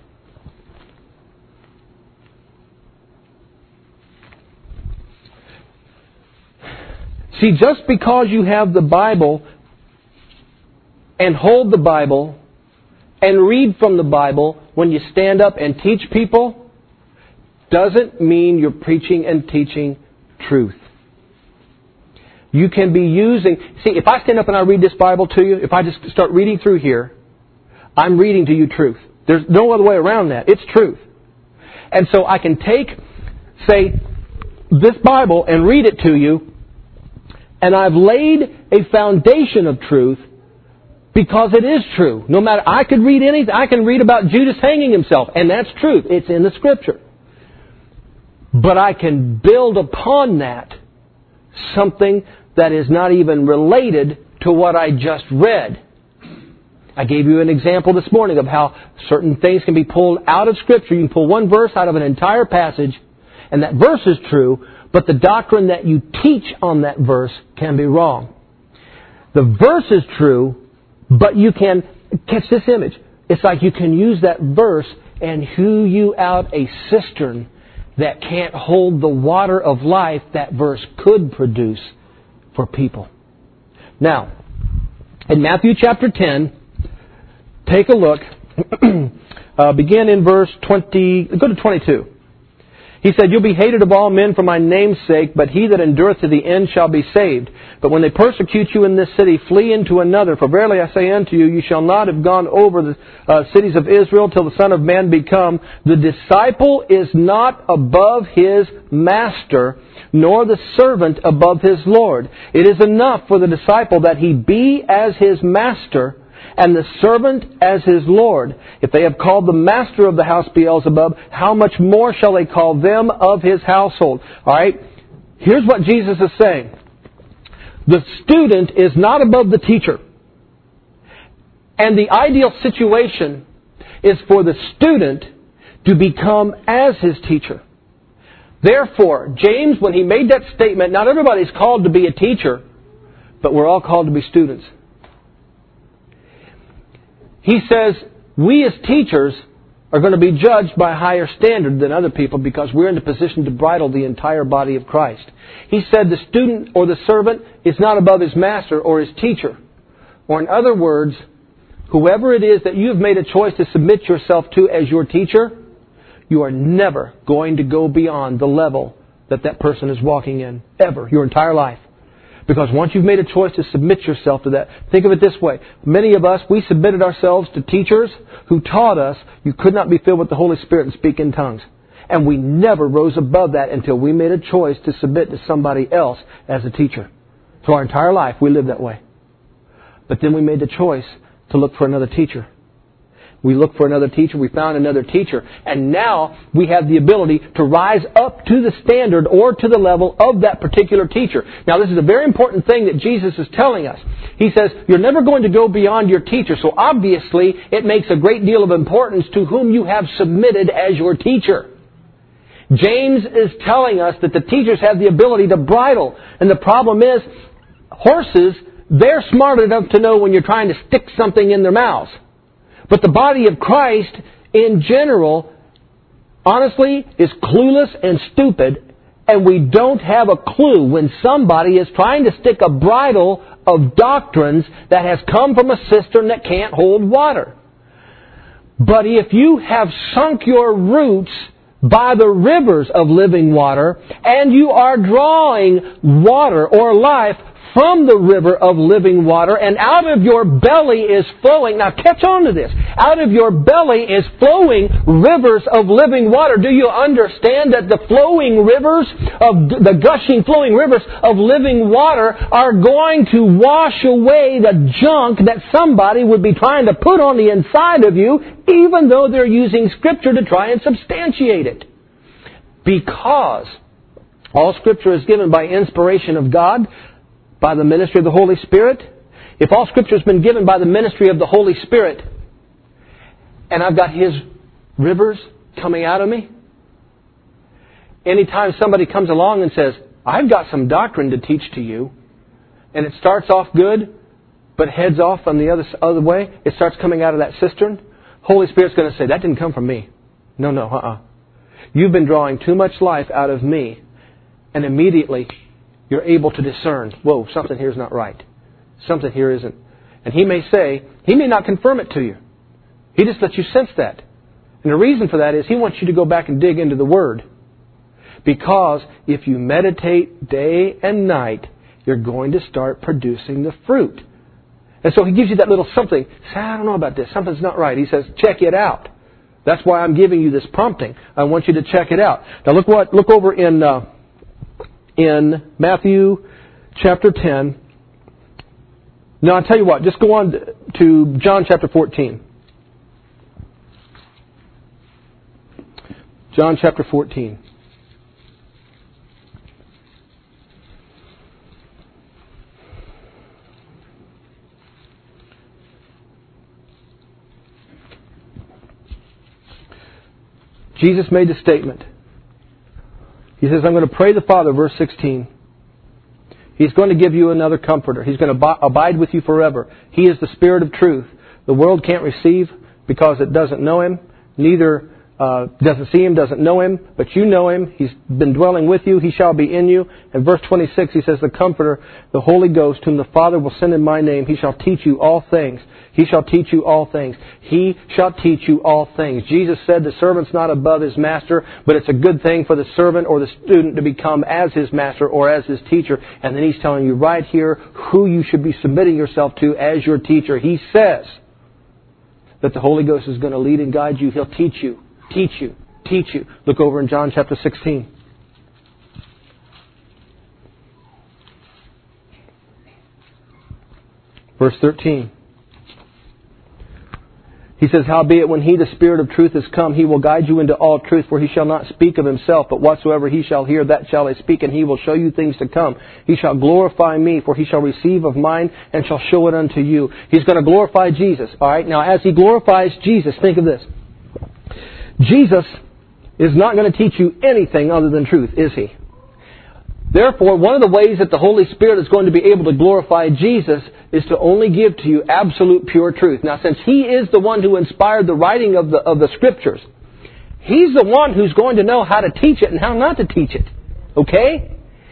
See, just because you have the Bible and hold the Bible and read from the Bible when you stand up and teach people doesn't mean you're preaching and teaching truth. You can be using... See, if I stand up and I read this Bible to you, if I just start reading through here, I'm reading to you truth. There's no other way around that. It's truth. And so I can take, say, this Bible and read it to you, and I've laid a foundation of truth Because it is true. No matter, I could read anything. I can read about Judas hanging himself, and that's truth. It's in the Scripture. But I can build upon that something that is not even related to what I just read. I gave you an example this morning of how certain things can be pulled out of Scripture. You can pull one verse out of an entire passage, and that verse is true, but the doctrine that you teach on that verse can be wrong. The verse is true, but you can, catch this image, it's like you can use that verse and hew you out a cistern that can't hold the water of life that verse could produce for people. Now, in Matthew chapter ten, take a look. uh, begin in verse twenty. Go to twenty-two. He said, "You'll be hated of all men for my name's sake, but he that endureth to the end shall be saved. But when they persecute you in this city, flee into another. For verily I say unto you, you shall not have gone over the uh, cities of Israel till the Son of Man be come. The disciple is not above his master, nor the servant above his Lord. It is enough for the disciple that he be as his master, and the servant as his Lord. If they have called the master of the house Beelzebub, how much more shall they call them of his household?" All right? Here's what Jesus is saying. The student is not above the teacher. And the ideal situation is for the student to become as his teacher. Therefore, James, when he made that statement, not everybody's called to be a teacher, but we're all called to be students. He says, we as teachers are going to be judged by a higher standard than other people because we're in the position to bridle the entire body of Christ. He said the student or the servant is not above his master or his teacher. Or in other words, whoever it is that you have made a choice to submit yourself to as your teacher, you are never going to go beyond the level that that person is walking in, ever, your entire life. Because once you've made a choice to submit yourself to that, think of it this way. Many of us, we submitted ourselves to teachers who taught us you could not be filled with the Holy Spirit and speak in tongues. And we never rose above that until we made a choice to submit to somebody else as a teacher. So our entire life, we lived that way. But then we made the choice to look for another teacher. We looked for another teacher. We found another teacher. And now we have the ability to rise up to the standard or to the level of that particular teacher. Now this is a very important thing that Jesus is telling us. He says, you're never going to go beyond your teacher. So obviously it makes a great deal of importance to whom you have submitted as your teacher. James is telling us that the teachers have the ability to bridle. And the problem is, horses, they're smart enough to know when you're trying to stick something in their mouths. But the body of Christ, in general, honestly, is clueless and stupid, and we don't have a clue when somebody is trying to stick a bridle of doctrines that has come from a cistern that can't hold water. But if you have sunk your roots by the rivers of living water, and you are drawing water or life from the river of living water, and out of your belly is flowing, now catch on to this, out of your belly is flowing rivers of living water. Do you understand that the flowing rivers, of the gushing flowing rivers of living water are going to wash away the junk that somebody would be trying to put on the inside of you, even though they're using Scripture to try and substantiate it? Because all Scripture is given by inspiration of God, by the ministry of the Holy Spirit. If all Scripture has been given by the ministry of the Holy Spirit, and I've got His rivers coming out of me, anytime somebody comes along and says, I've got some doctrine to teach to you, and it starts off good, but heads off on the other, other way, it starts coming out of that cistern, Holy Spirit's going to say, that didn't come from me. No, no, uh-uh. You've been drawing too much life out of me, and immediately you're able to discern, whoa, something here is not right. Something here isn't. And He may say, He may not confirm it to you. He just lets you sense that. And the reason for that is He wants you to go back and dig into the Word. Because if you meditate day and night, you're going to start producing the fruit. And so He gives you that little something. Say, I don't know about this. Something's not right. He says, check it out. That's why I'm giving you this prompting. I want you to check it out. Now look what look over in... Uh, In Matthew chapter ten. Now, I'll tell you what, just go on to John chapter fourteen. John chapter fourteen. Jesus made a statement. He says, I'm going to pray the Father, verse sixteen. He's going to give you another comforter. He's going to abide with you forever. He is the Spirit of truth. The world can't receive because it doesn't know Him. Neither uh, doesn't see Him, doesn't know Him. But you know Him. He's been dwelling with you. He shall be in you. And verse twenty-six, He says, the Comforter, the Holy Ghost, whom the Father will send in my name, He shall teach you all things. He shall teach you all things. He shall teach you all things. Jesus said the servant's not above his master, but it's a good thing for the servant or the student to become as his master or as his teacher. And then He's telling you right here who you should be submitting yourself to as your teacher. He says that the Holy Ghost is going to lead and guide you. He'll teach you, teach you, teach you. Look over in John chapter sixteen. Verse thirteen. He says, howbeit when He, the Spirit of truth, is come, He will guide you into all truth, for He shall not speak of Himself, but whatsoever He shall hear, that shall He speak, and He will show you things to come. He shall glorify Me, for He shall receive of mine, and shall show it unto you. He's going to glorify Jesus. All right. Now, as He glorifies Jesus, think of this. Jesus is not going to teach you anything other than truth, is He? Therefore, one of the ways that the Holy Spirit is going to be able to glorify Jesus is to only give to you absolute pure truth. Now, since He is the one who inspired the writing of the, of the Scriptures, He's the one who's going to know how to teach it and how not to teach it. Okay?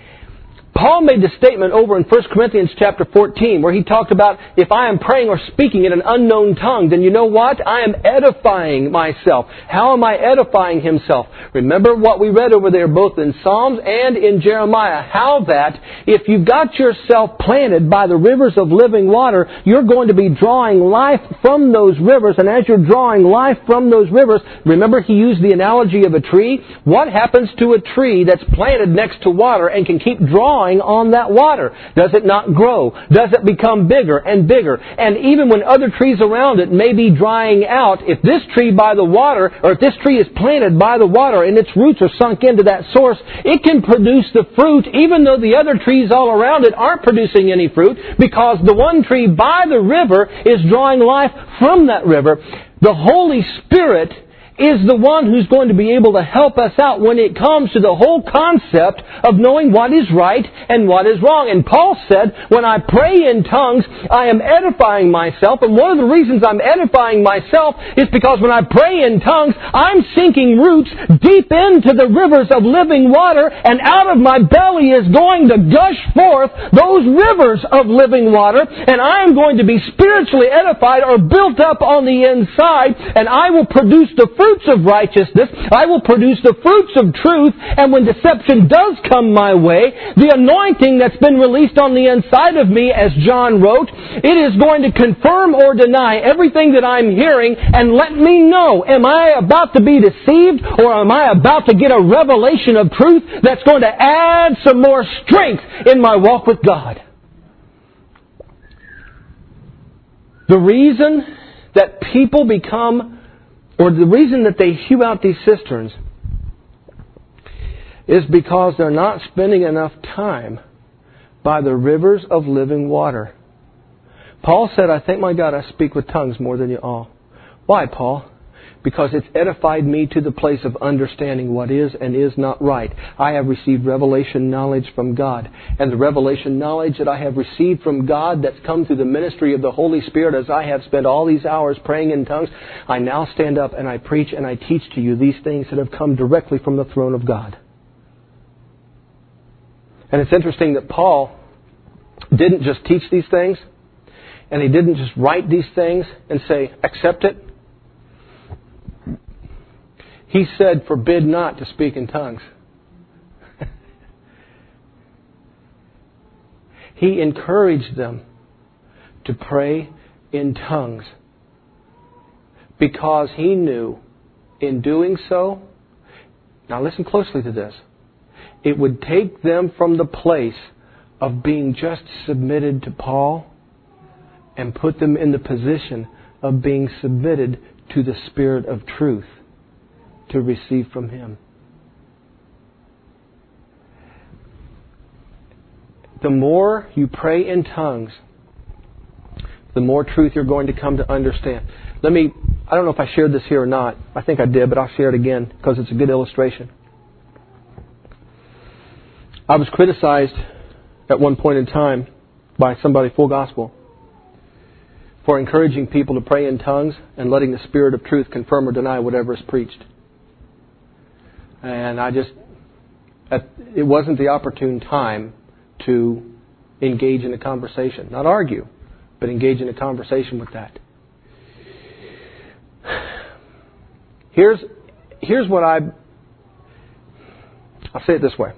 Paul made the statement over in First Corinthians chapter fourteen where he talked about if I am praying or speaking in an unknown tongue, then you know what? I am edifying myself. How am I edifying himself? Remember what we read over there both in Psalms and in Jeremiah. How that if you've got yourself planted by the rivers of living water, you're going to be drawing life from those rivers. And as you're drawing life from those rivers, remember he used the analogy of a tree. What happens to a tree that's planted next to water and can keep drawing on that water? Does it not grow? Does it become bigger and bigger? And even when other trees around it may be drying out, if this tree by the water, or if this tree is planted by the water and its roots are sunk into that source, it can produce the fruit even though the other trees all around it aren't producing any fruit, because the one tree by the river is drawing life from that river. The Holy Spirit is the one who's going to be able to help us out when it comes to the whole concept of knowing what is right and what is wrong. And Paul said, when I pray in tongues, I am edifying myself. And one of the reasons I'm edifying myself is because when I pray in tongues, I'm sinking roots deep into the rivers of living water, and out of my belly is going to gush forth those rivers of living water, and I am going to be spiritually edified or built up on the inside, and I will produce the fruit fruits of righteousness. I will produce the fruits of truth. And when deception does come my way, the anointing that's been released on the inside of me, as John wrote, it is going to confirm or deny everything that I'm hearing and let me know, am I about to be deceived, or am I about to get a revelation of truth that's going to add some more strength in my walk with God? The reason that people become Or the reason that they hew out these cisterns is because they're not spending enough time by the rivers of living water. Paul said, I thank my God I speak with tongues more than you all. Why, Paul? Because it's edified me to the place of understanding what is and is not right. I have received revelation knowledge from God. And the revelation knowledge that I have received from God that's come through the ministry of the Holy Spirit, as I have spent all these hours praying in tongues, I now stand up and I preach and I teach to you these things that have come directly from the throne of God. And it's interesting that Paul didn't just teach these things, and he didn't just write these things and say, accept it. He said, forbid not to speak in tongues. He encouraged them to pray in tongues because he knew in doing so, now listen closely to this, it would take them from the place of being just submitted to Paul and put them in the position of being submitted to the Spirit of truth to receive from Him. The more you pray in tongues, the more truth you're going to come to understand. Let me, I don't know if I shared this here or not. I think I did, but I'll share it again because it's a good illustration. I was criticized at one point in time by somebody, Full Gospel, for encouraging people to pray in tongues and letting the Spirit of truth confirm or deny whatever is preached. And I just, it wasn't the opportune time to engage in a conversation. Not argue, but engage in a conversation with that. Here's, here's what I, I'll say it this way.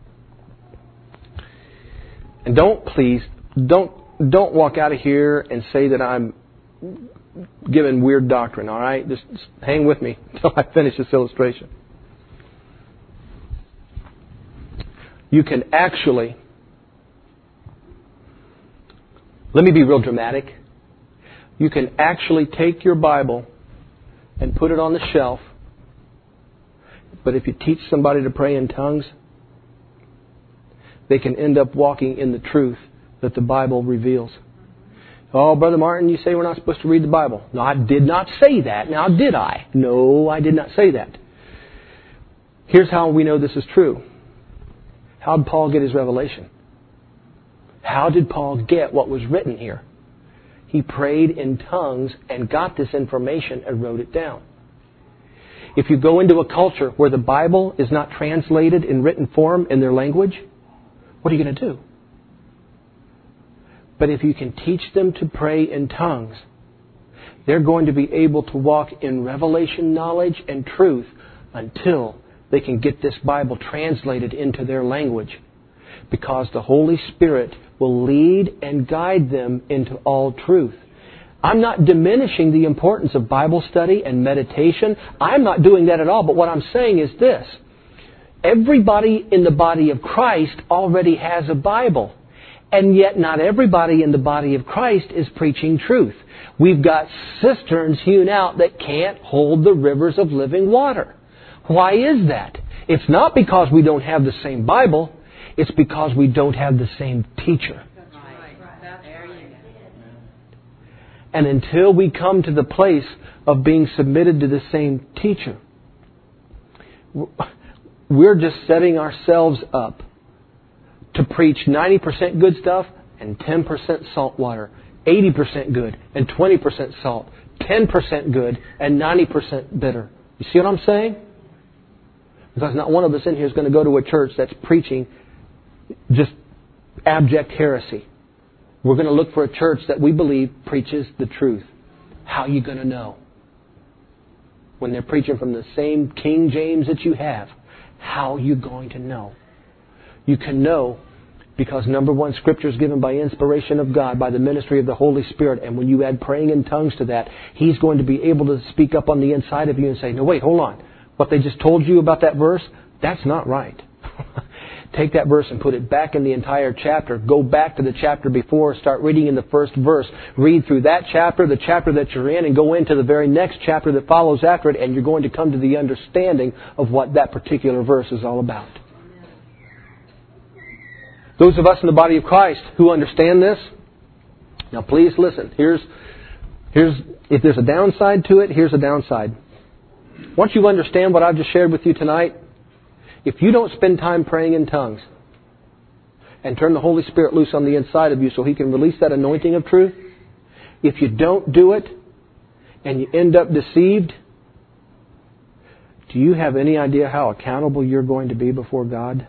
And don't, please, don't, don't walk out of here and say that I'm giving weird doctrine, all right? Just, just hang with me until I finish this illustration. You can actually, let me be real dramatic. You can actually take your Bible and put it on the shelf, but if you teach somebody to pray in tongues, they can end up walking in the truth that the Bible reveals. Oh, Brother Martin, you say we're not supposed to read the Bible. No, I did not say that. Now, did I? No, I did not say that. Here's how we know this is true. How did Paul get his revelation? How did Paul get what was written here? He prayed in tongues and got this information and wrote it down. If you go into a culture where the Bible is not translated in written form in their language, what are you going to do? But if you can teach them to pray in tongues, they're going to be able to walk in revelation knowledge and truth until they can get this Bible translated into their language. Because the Holy Spirit will lead and guide them into all truth. I'm not diminishing the importance of Bible study and meditation. I'm not doing that at all. But what I'm saying is this. Everybody in the body of Christ already has a Bible. And yet not everybody in the body of Christ is preaching truth. We've got cisterns hewn out that can't hold the rivers of living water. Why is that? It's not because we don't have the same Bible. It's because we don't have the same teacher. And until we come to the place of being submitted to the same teacher, we're just setting ourselves up to preach ninety percent good stuff and ten percent salt water, eighty percent good and twenty percent salt, ten percent good and ninety percent bitter. You see what I'm saying? Because not one of us in here is going to go to a church that's preaching just abject heresy. We're going to look for a church that we believe preaches the truth. How are you going to know? When they're preaching from the same King James that you have, how are you going to know? You can know because, number one, Scripture is given by inspiration of God, by the ministry of the Holy Spirit. And when you add praying in tongues to that, He's going to be able to speak up on the inside of you and say, no, wait, hold on. What they just told you about that verse, that's not right. Take that verse and put it back in the entire chapter. Go back to the chapter before. Start reading in the first verse. Read through that chapter, the chapter that you're in, and go into the very next chapter that follows after it, and you're going to come to the understanding of what that particular verse is all about. Those of us in the body of Christ who understand this, now please listen. Here's, here's, if there's a downside to it, here's a downside. Once you understand what I've just shared with you tonight, if you don't spend time praying in tongues and turn the Holy Spirit loose on the inside of you so He can release that anointing of truth, if you don't do it and you end up deceived, do you have any idea how accountable you're going to be before God?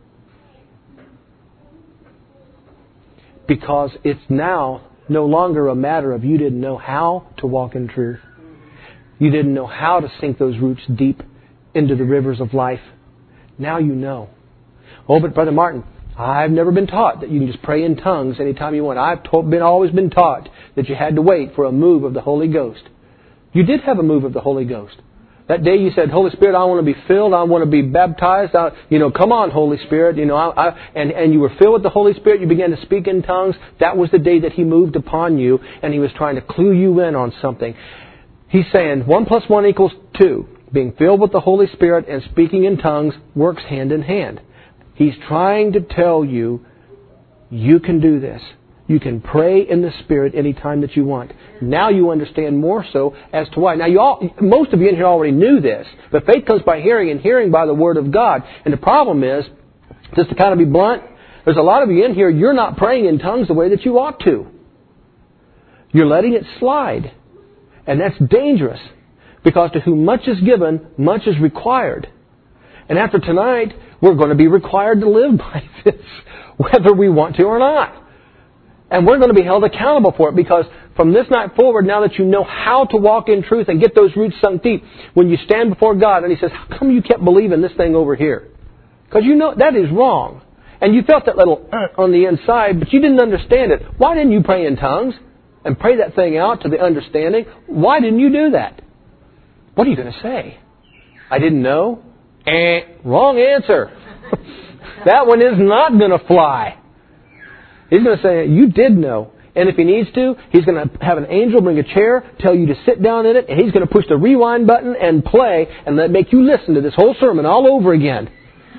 Because it's now no longer a matter of you didn't know how to walk in truth. You didn't know how to sink those roots deep into the rivers of life. Now you know. Oh, but Brother Martin, I've never been taught that you can just pray in tongues anytime you want. I've told, been always been taught that you had to wait for a move of the Holy Ghost. You did have a move of the Holy Ghost. That day you said, Holy Spirit, I want to be filled. I want to be baptized. I, you know, come on, Holy Spirit. You know, I, I, and, and you were filled with the Holy Spirit. You began to speak in tongues. That was the day that He moved upon you, and He was trying to clue you in on something. He's saying one plus one equals two. Being filled with the Holy Spirit and speaking in tongues works hand in hand. He's trying to tell you, you can do this. You can pray in the Spirit anytime that you want. Now you understand more so as to why. Now, you all, most of you in here already knew this, but faith comes by hearing and hearing by the Word of God. And the problem is, just to kind of be blunt, there's a lot of you in here, you're not praying in tongues the way that you ought to. You're letting it slide. And that's dangerous, because to whom much is given, much is required. And after tonight, we're going to be required to live by this, whether we want to or not. And we're going to be held accountable for it, because from this night forward, now that you know how to walk in truth and get those roots sunk deep, when you stand before God and He says, how come you kept believing this thing over here? Because you know that is wrong. And you felt that little uh, on the inside, but you didn't understand it. Why didn't you pray in tongues and pray that thing out to the understanding? Why didn't you do that? What are you going to say? I didn't know? Eh, wrong answer. That one is not going to fly. He's going to say, you did know. And if He needs to, He's going to have an angel bring a chair, tell you to sit down in it, and He's going to push the rewind button and play, and let make you listen to this whole sermon all over again.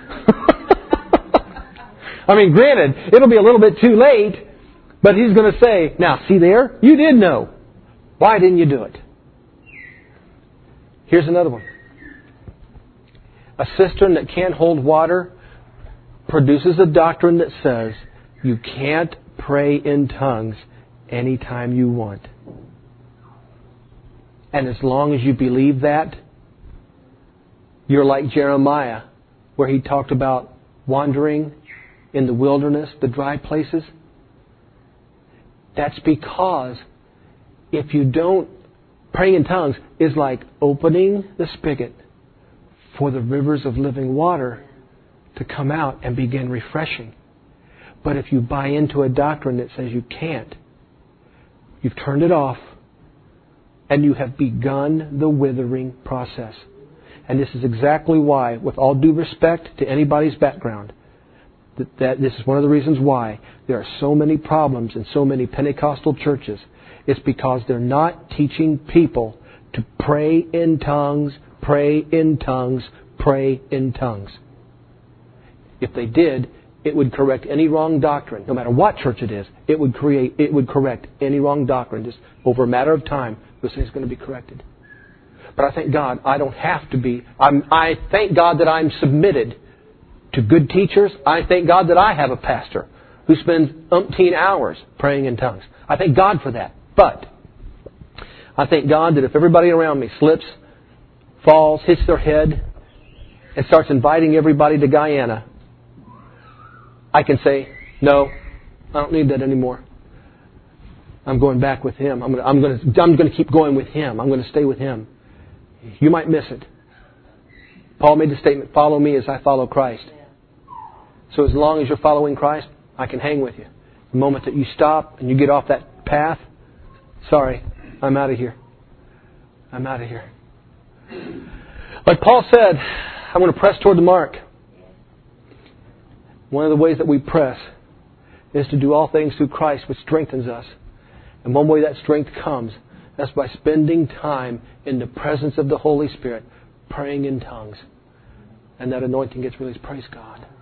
I mean, granted, it'll be a little bit too late, but He's going to say, now, see there? You did know. Why didn't you do it? Here's another one. A cistern that can't hold water produces a doctrine that says you can't pray in tongues anytime you want. And as long as you believe that, you're like Jeremiah, where he talked about wandering in the wilderness, the dry places. That's because if you don't, praying in tongues is like opening the spigot for the rivers of living water to come out and begin refreshing. But if you buy into a doctrine that says you can't, you've turned it off, and you have begun the withering process. And this is exactly why, with all due respect to anybody's background, that, that this is one of the reasons why there are so many problems in so many Pentecostal churches. It's because they're not teaching people to pray in tongues, pray in tongues, pray in tongues. If they did, it would correct any wrong doctrine. No matter what church it is, it would create, it would correct any wrong doctrine. Just over a matter of time, this thing's going to be corrected. But I thank God I don't have to be. I'm, I thank God that I'm submitted to good teachers. I thank God that I have a pastor who spends umpteen hours praying in tongues. I thank God for that. But I thank God that if everybody around me slips, falls, hits their head, and starts inviting everybody to Guyana, I can say, no, I don't need that anymore. I'm going back with Him. I'm going to, I'm going to, I'm going to keep going with Him. I'm going to stay with Him. You might miss it. Paul made the statement, follow me as I follow Christ. So as long as you're following Christ, I can hang with you. The moment that you stop and you get off that path, sorry, I'm out of here. I'm out of here. Like Paul said, I'm going to press toward the mark. One of the ways that we press is to do all things through Christ, which strengthens us. And one way that strength comes, that's by spending time in the presence of the Holy Spirit, praying in tongues. And that anointing gets released. Praise God.